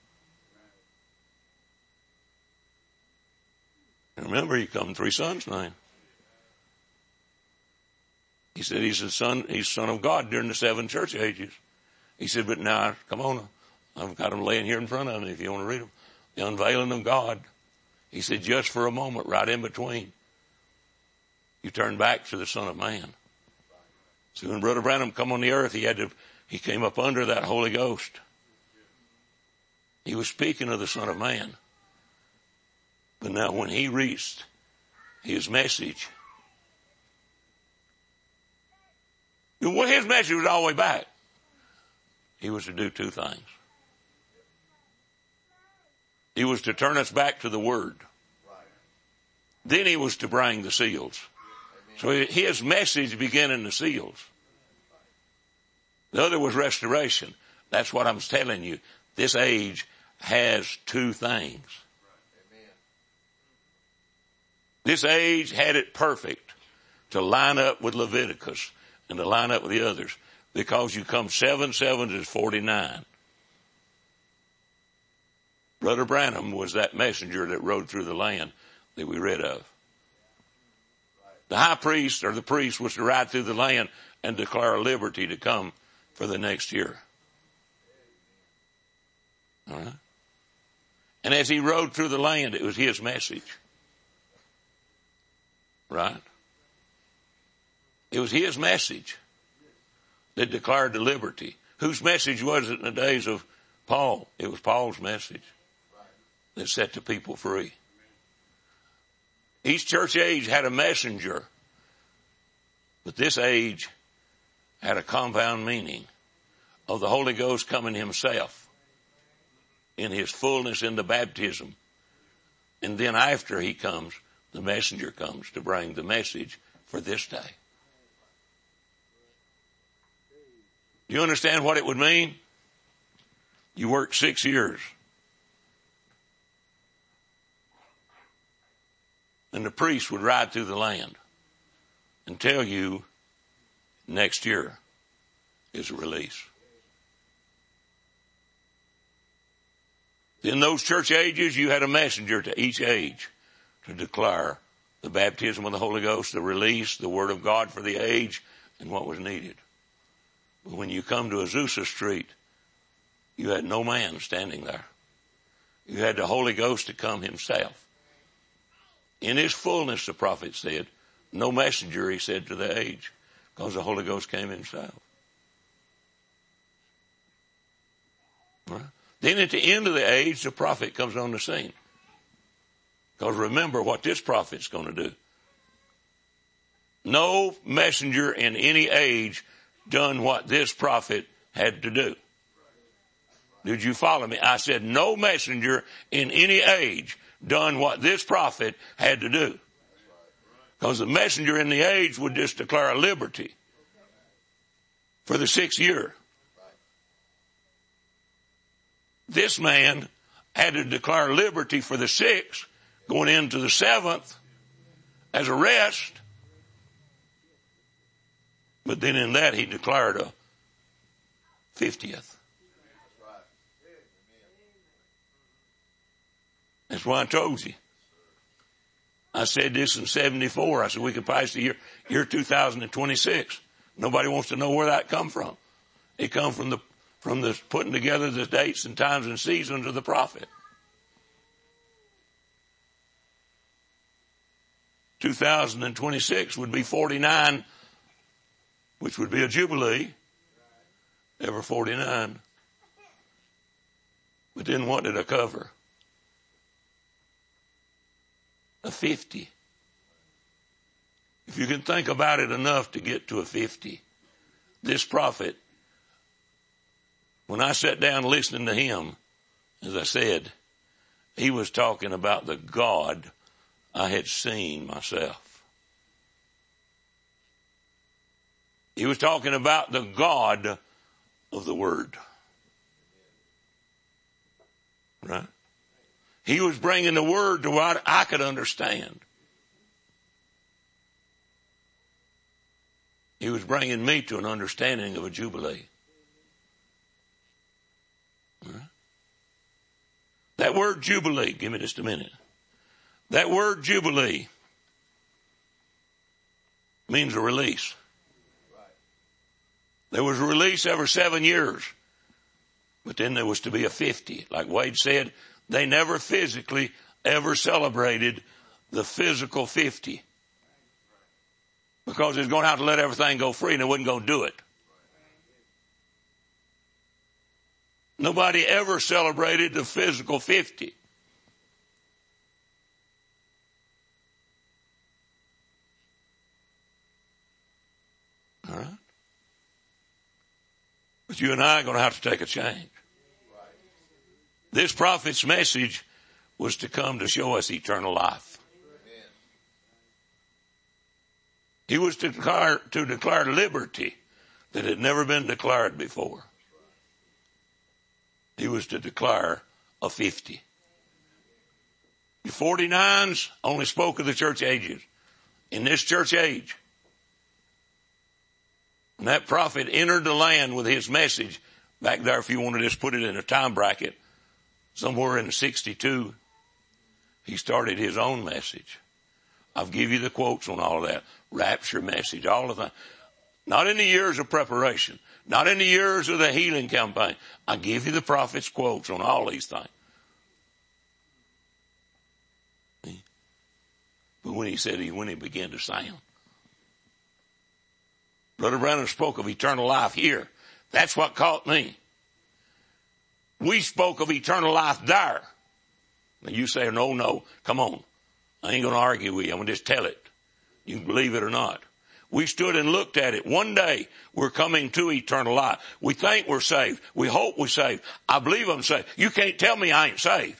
And remember, he come in three sons' name. He said he's the son, he's Son of God during the seven church ages. He said, but now, come on, I've got them laying here in front of me if you want to read them. The unveiling of God. He said, just for a moment, right in between, you turn back to the Son of Man. So when Brother Branham come on the earth, he had to, he came up under that Holy Ghost. He was speaking of the Son of Man. But now when he reached his message, well, his message was all the way back. He was to do two things. He was to turn us back to the Word. Then he was to bring the seals. So his message began in the seals. The other was restoration. That's what I'm telling you. This age has two things. This age had it perfect to line up with Leviticus and to line up with the others, because you come seven sevens is forty-nine. Brother Branham was that messenger that rode through the land that we read of. The high priest or the priest was to ride through the land and declare liberty to come for the next year. All right. And as he rode through the land, it was his message. Right? It was his message that declared the liberty. Whose message was it in the days of Paul? It was Paul's message that set the people free. Each church age had a messenger, but this age had a compound meaning of the Holy Ghost coming himself in his fullness in the baptism. And then after he comes, the messenger comes to bring the message for this day. Do you understand what it would mean? You worked six years. And the priest would ride through the land and tell you next year is a release. In those church ages, you had a messenger to each age to declare the baptism of the Holy Ghost, the release, the Word of God for the age, and what was needed. But when you come to Azusa Street, you had no man standing there. You had the Holy Ghost to come himself. In his fullness, the prophet said, no messenger, he said, to the age, because the Holy Ghost came himself. Right? Then at the end of the age, the prophet comes on the scene. Because remember what this prophet's going to do. No messenger in any age done what this prophet had to do. Did you follow me? I said no messenger in any age done what this prophet had to do. Because the messenger in the age would just declare a liberty for the sixth year. This man had to declare liberty for the sixth, going into the seventh as a rest. But then in that he declared a fiftieth. That's why I told you. I said this in seventy-four. I said we could pass the year, year two thousand twenty-six. Nobody wants to know where that come from. It come from the, from the putting together the dates and times and seasons of the prophet. two thousand twenty-six would be forty-nine, which would be a jubilee. Ever forty-nine. But then what did I cover? A fifty. If you can think about it enough to get to a fifty, this prophet, when I sat down listening to him, as I said, he was talking about the God I had seen myself. He was talking about the God of the Word. Right? He was bringing the Word to what I could understand. He was bringing me to an understanding of a jubilee. Right? That word jubilee, give me just a minute. That word jubilee means a release. There was a release every seven years, but then there was to be a fifty. Like Wade said, they never physically ever celebrated the physical fifty. Because it's going to have to let everything go free and they wasn't going to do it. Nobody ever celebrated the physical fifty. All right? But you and I are going to have to take a change. This prophet's message was to come to show us eternal life. He was to declare, to declare liberty that had never been declared before. He was to declare a fifty. The forty-nines only spoke of the church ages. In this church age, when that prophet entered the land with his message, back there, if you want to just put it in a time bracket, somewhere in sixty-two, he started his own message. I'll give you the quotes on all of that. Rapture message, all of that. Not in the years of preparation. Not in the years of the healing campaign. I give you the prophet's quotes on all these things. But when he said he, when he began to sound. Brother Branham spoke of eternal life here. That's what caught me. We spoke of eternal life there. Now you say, no, no, come on. I ain't going to argue with you. I'm going to just tell it. You can believe it or not. We stood and looked at it. One day we're coming to eternal life. We think we're saved. We hope we're saved. I believe I'm saved. You can't tell me I ain't saved.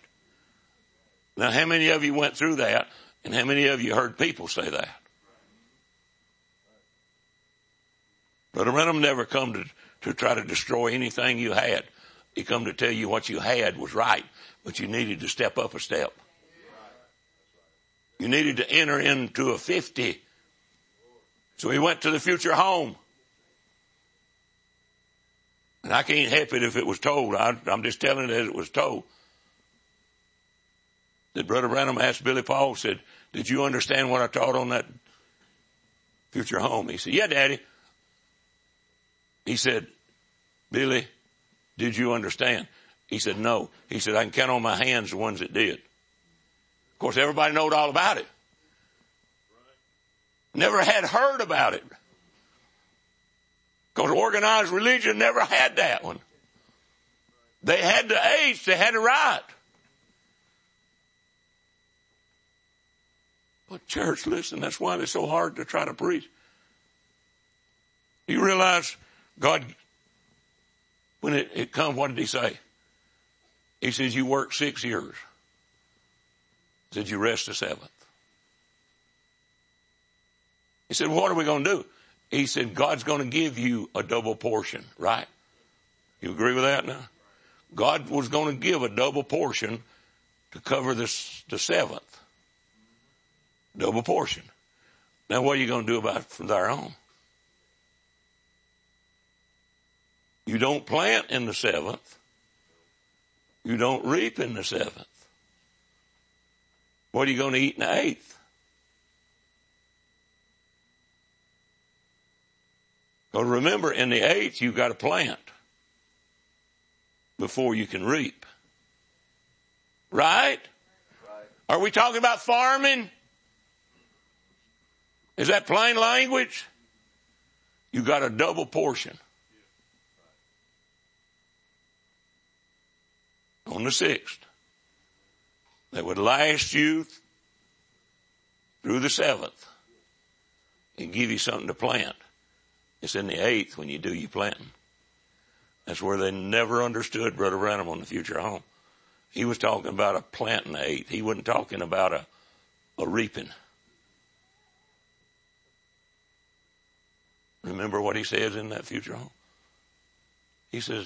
Now how many of you went through that and how many of you heard people say that? Brother Branham never come to, to try to destroy anything you had. He come to tell you what you had was right, but you needed to step up a step. You needed to enter into a fifty. So he went to the future home. And I can't help it if it was told. I, I'm just telling it as it was told. That Brother Branham asked Billy Paul, said, did you understand what I taught on that future home? He said, yeah, Daddy. He said, Billy, did you understand? He said, no. He said, I can count on my hands the ones that did. Of course, everybody knowed all about it. Never had heard about it. Because organized religion never had that one. They had the age, they had the right. But church, listen, that's why it's so hard to try to preach. You realize God, when it, it comes, what did he say? He says, you work six years. He said, you rest the seventh. He said, well, what are we going to do? He said, God's going to give you a double portion, right? You agree with that now? God was going to give a double portion to cover this, the seventh. Double portion. Now what are you going to do about it from there on? You don't plant in the seventh. You don't reap in the seventh. What are you going to eat in the eighth? Because remember, in the eighth, you've got to plant before you can reap. Right? Right. Are we talking about farming? Is that plain language? You got a double portion. On the sixth. That would last you through the seventh and give you something to plant. It's in the eighth when you do your planting. That's where they never understood Brother Branham on the future home. He was talking about a planting the eighth. He wasn't talking about a, a reaping. Remember what he says in that future home? He says,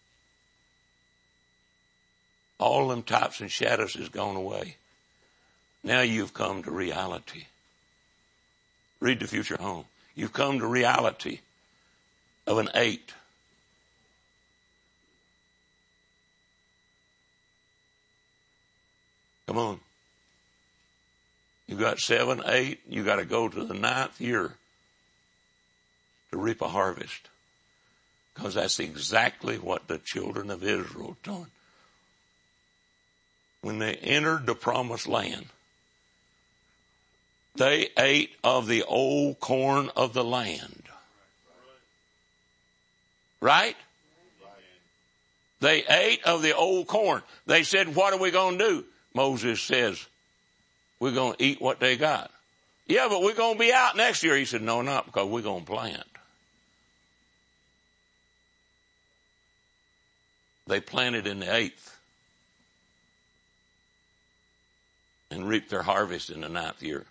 all them types and shadows has gone away. Now you've come to reality. Read the future home. You've come to reality of an eight. Come on. You got seven, eight. You got to go to the ninth year to reap a harvest. Because that's exactly what the children of Israel done. When they entered the promised land, they ate of the old corn of the land. Right? They ate of the old corn. They said, what are we going to do? Moses says, we're going to eat what they got. Yeah, but we're going to be out next year. He said, no, not because we're going to plant. They planted in the eighth and reaped their harvest in the ninth year.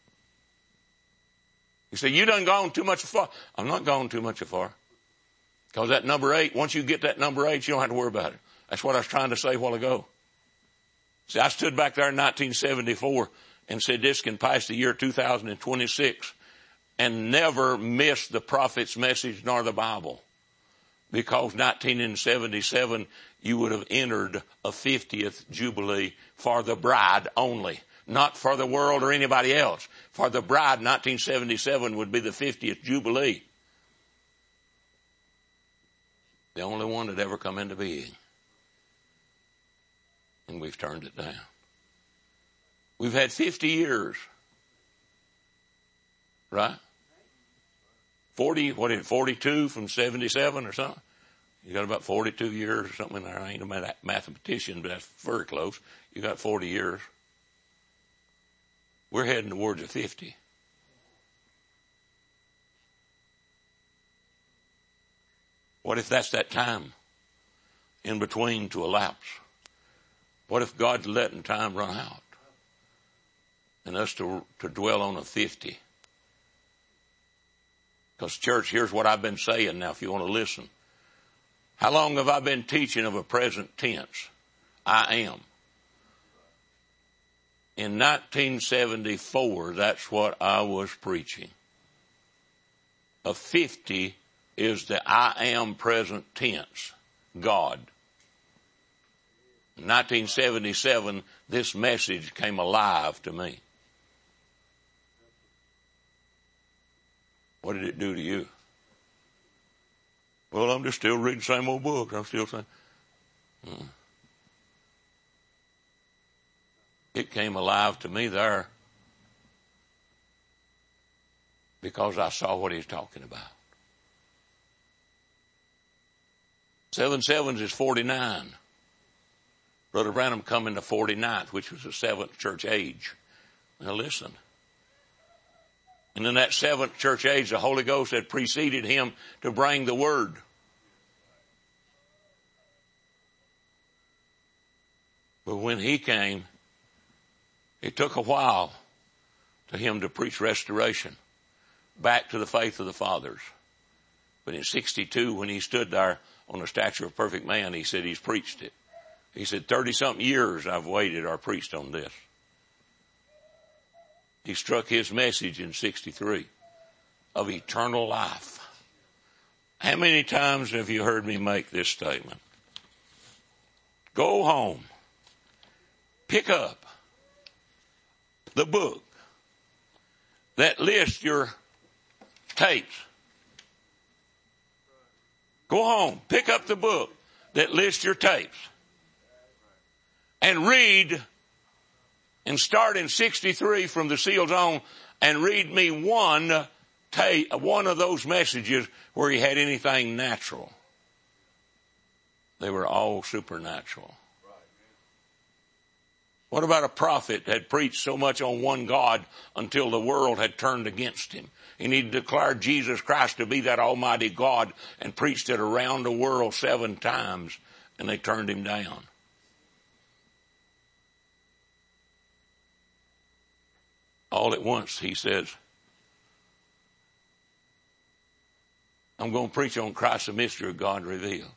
You say, you done gone too much far. I'm not gone too much far. Because that number eight, once you get that number eight, you don't have to worry about it. That's what I was trying to say a while ago. See, I stood back there in nineteen seventy-four and said this can pass the year two thousand twenty-six and never miss the prophet's message nor the Bible. Because nineteen seventy-seven, you would have entered a fiftieth Jubilee for the bride only. Not for the world or anybody else. For the bride, nineteen seventy-seven would be the fiftieth Jubilee. The only one that ever come into being. And we've turned it down. We've had fifty years. Right? forty, what is it, forty-two from seventy-seven or something? You got about forty-two years or something in there. I ain't a mathematician, but that's very close. You got forty years. We're heading towards a fifty. What if that's that time in between to elapse? What if God's letting time run out and us to, to dwell on a fifty? Because church, here's what I've been saying now if you want to listen. How long have I been teaching of a present tense? I am. In nineteen seventy-four, that's what I was preaching. A fifty is the I am present tense, God. In nineteen seventy-seven, this message came alive to me. What did it do to you? Well, I'm just still reading the same old books. I'm still saying. Hmm. It came alive to me there because I saw what he's talking about. Seven sevens is forty-nine. Brother Branham come into forty-ninth, which was the seventh church age. Now listen. And in that seventh church age, the Holy Ghost had preceded him to bring the word. But when he came, it took a while to him to preach restoration back to the faith of the fathers. But in sixty-two, when he stood there on the stature of a perfect man, he said he's preached it. He said, thirty-something years I've waited or preached on this. He struck his message in sixty-three of eternal life. How many times have you heard me make this statement? Go home. Pick up the book that lists your tapes. Go home. Pick up the book that lists your tapes. And read, and start in sixty-three from the seals on, and read me one tape, one of those messages where he had anything natural. They were all supernatural. What about a prophet that had preached so much on one God until the world had turned against him? And he declared Jesus Christ to be that almighty God and preached it around the world seven times, and they turned him down. All at once, he says, I'm going to preach on Christ, the mystery of God revealed.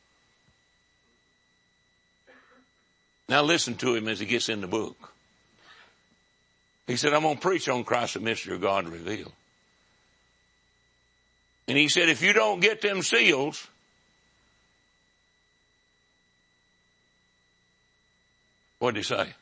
Now listen to him as he gets in the book. He said, I'm going to preach on Christ, the mystery of God revealed. And he said, if you don't get them seals, what did he say?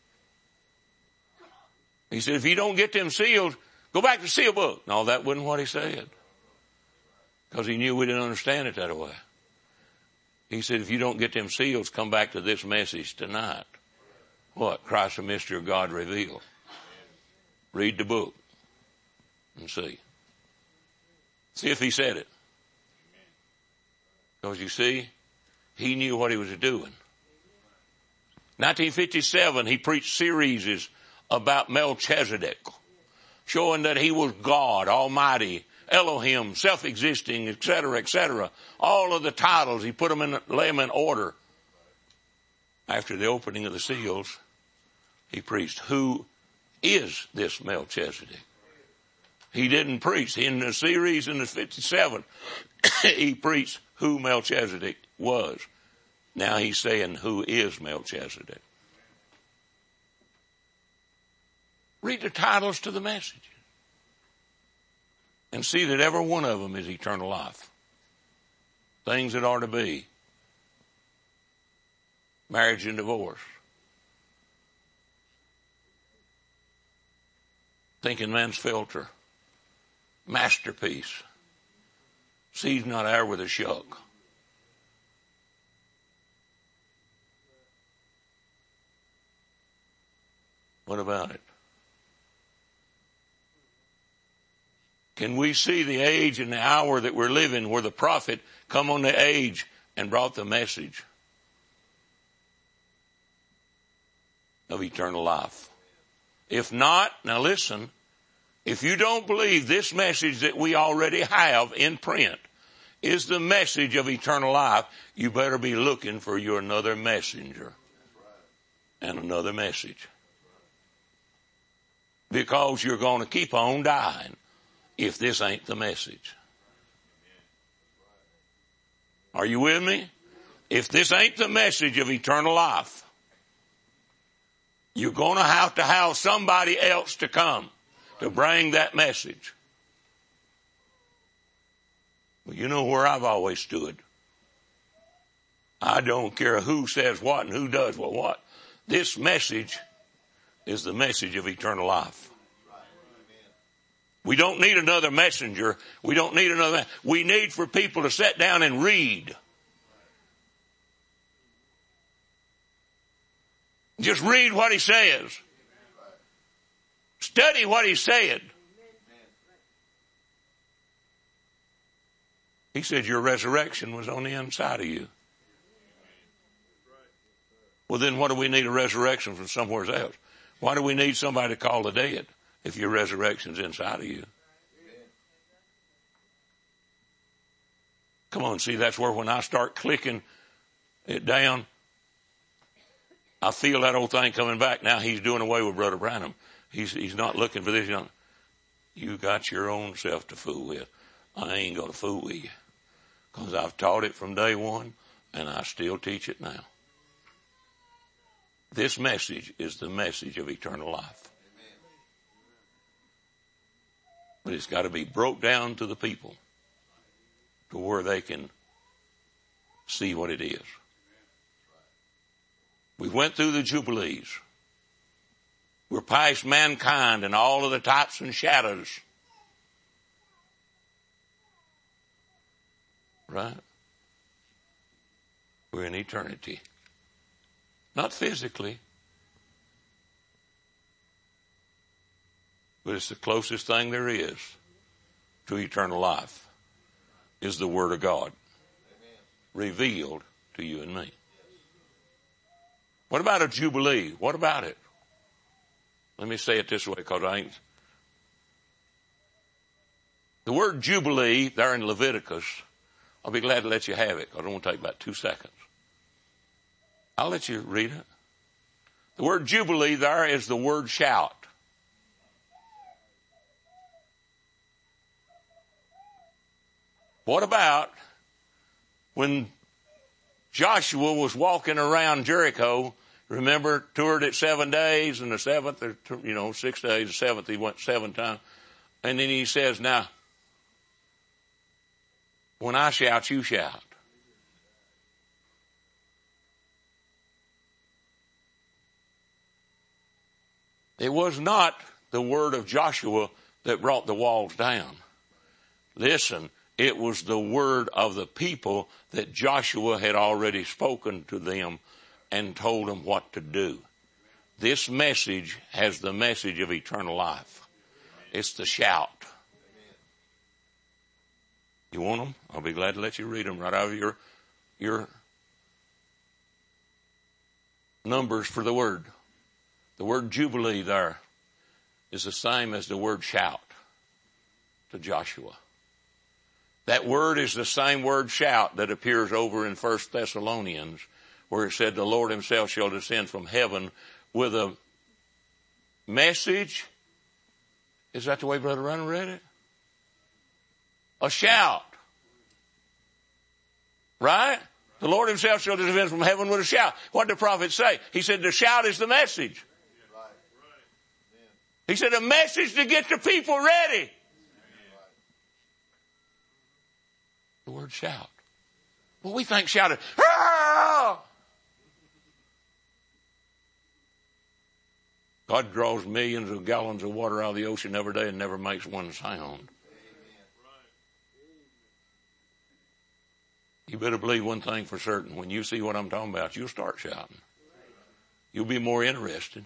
He said, if you don't get them seals, go back to the seal book. No, that wasn't what he said. Because he knew we didn't understand it that way. He said, if you don't get them seals, come back to this message tonight. What? Christ, the mystery of God revealed. Read the book and see. See if he said it. Because you see, he knew what he was doing. nineteen fifty-seven, he preached series about Melchizedek, showing that he was God, Almighty, Elohim, self-existing, et cetera, et cetera. All of the titles, he put them in, lay them in order. After the opening of the seals, he preached, who is this Melchizedek? He didn't preach. In the series in the fifty-seven, he preached who Melchizedek was. Now he's saying, who is Melchizedek? Read the titles to the messages and see that every one of them is eternal life. Things that are to be. Marriage and divorce. Thinking man's filter. Masterpiece. Seed's not air with a shuck. What about it? Can we see the age and the hour that we're living where the prophet come on the age and brought the message of eternal life? If not, now listen, if you don't believe this message that we already have in print is the message of eternal life, you better be looking for your another messenger and another message. Because you're going to keep on dying if this ain't the message. Are you with me? If this ain't the message of eternal life, you're going to have to have somebody else to come to bring that message. Well, you know where I've always stood. I don't care who says what and who does what what. This message is the message of eternal life. We don't need another messenger. We don't need another. We need for people to sit down and read. Just read what he says. Study what he said. He said your resurrection was on the inside of you. Well, then what do we need a resurrection from somewhere else? Why do we need somebody to call the dead if your resurrection's inside of you? Come on, see, that's where when I start clicking it down, I feel that old thing coming back. Now he's doing away with Brother Branham. He's, he's not looking for this. Young. You got your own self to fool with. I ain't going to fool with you. Because I've taught it from day one, and I still teach it now. This message is the message of eternal life. But it's got to be broke down to the people to where they can see what it is. We went through the Jubilees. We're past mankind and all of the types and shadows. Right? We're in eternity. Not physically. But it's the closest thing there is to eternal life is the Word of God. Revealed to you and me. What about a Jubilee? What about it? Let me say it this way because I ain't. The word Jubilee there in Leviticus, I'll be glad to let you have it because it won't take about two seconds. I'll let you read it. The word Jubilee there is the word shout. What about when Joshua was walking around Jericho? Remember, toured it seven days, and the seventh, or, you know, six days, the seventh, he went seven times. And then he says, now, when I shout, you shout. It was not the word of Joshua that brought the walls down. Listen, it was the word of the people that Joshua had already spoken to them and told them what to do. This message has the message of eternal life. It's the shout. You want them? I'll be glad to let you read them right out of your, your numbers for the word. The word Jubilee there is the same as the word shout to Joshua. That word is the same word shout that appears over in First Thessalonians, where it said the Lord himself shall descend from heaven with a message. Is that the way Brother Runner read it? A shout. Right? The Lord himself shall descend from heaven with a shout. What did the prophet say? He said the shout is the message. He said a message to get the people ready. The word shout. Well, we think shouted. Ah! God draws millions of gallons of water out of the ocean every day and never makes one sound. You better believe one thing for certain. When you see what I'm talking about, you'll start shouting. You'll be more interested.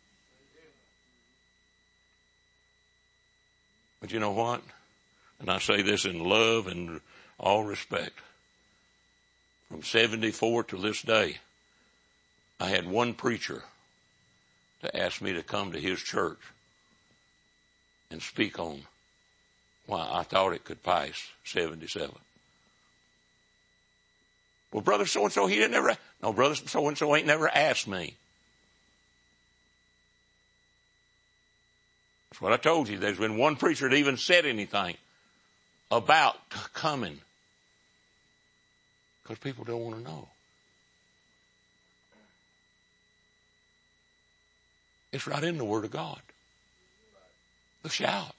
But you know what? And I say this in love and all respect. From seventy-four to this day, I had one preacher to ask me to come to his church and speak on why I thought it could pass seventy-seven. Well, brother so-and-so, he didn't ever, no, brother so-and-so ain't never asked me. That's what I told you. There's been one preacher that even said anything about coming. Because people don't want to know. It's right in the Word of God. The shout.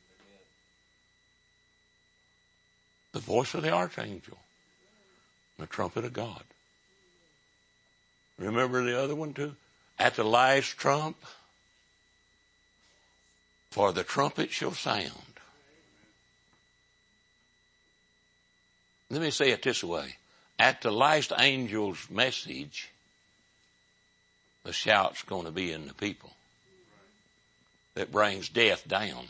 The voice of the archangel. The trumpet of God. Remember the other one too? At the last trump, for the trumpet shall sound. Let me say it this way. At the last angel's message, the shout's going to be in the people that brings death down,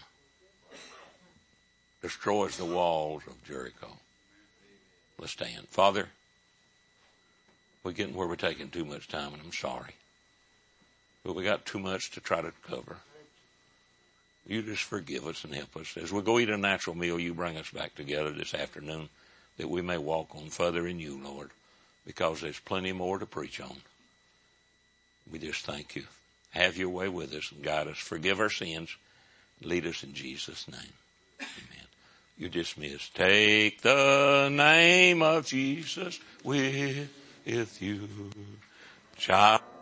destroys the walls of Jericho. Let's stand. Father, we're getting where we're taking too much time, and I'm sorry. But we got too much to try to cover. You just forgive us and help us. As we go eat a natural meal, you bring us back together this afternoon that we may walk on further in you, Lord, because there's plenty more to preach on. We just thank you. Have your way with us and guide us. Forgive our sins. Lead us in Jesus' name. Amen. You're dismissed. Take the name of Jesus with you, child.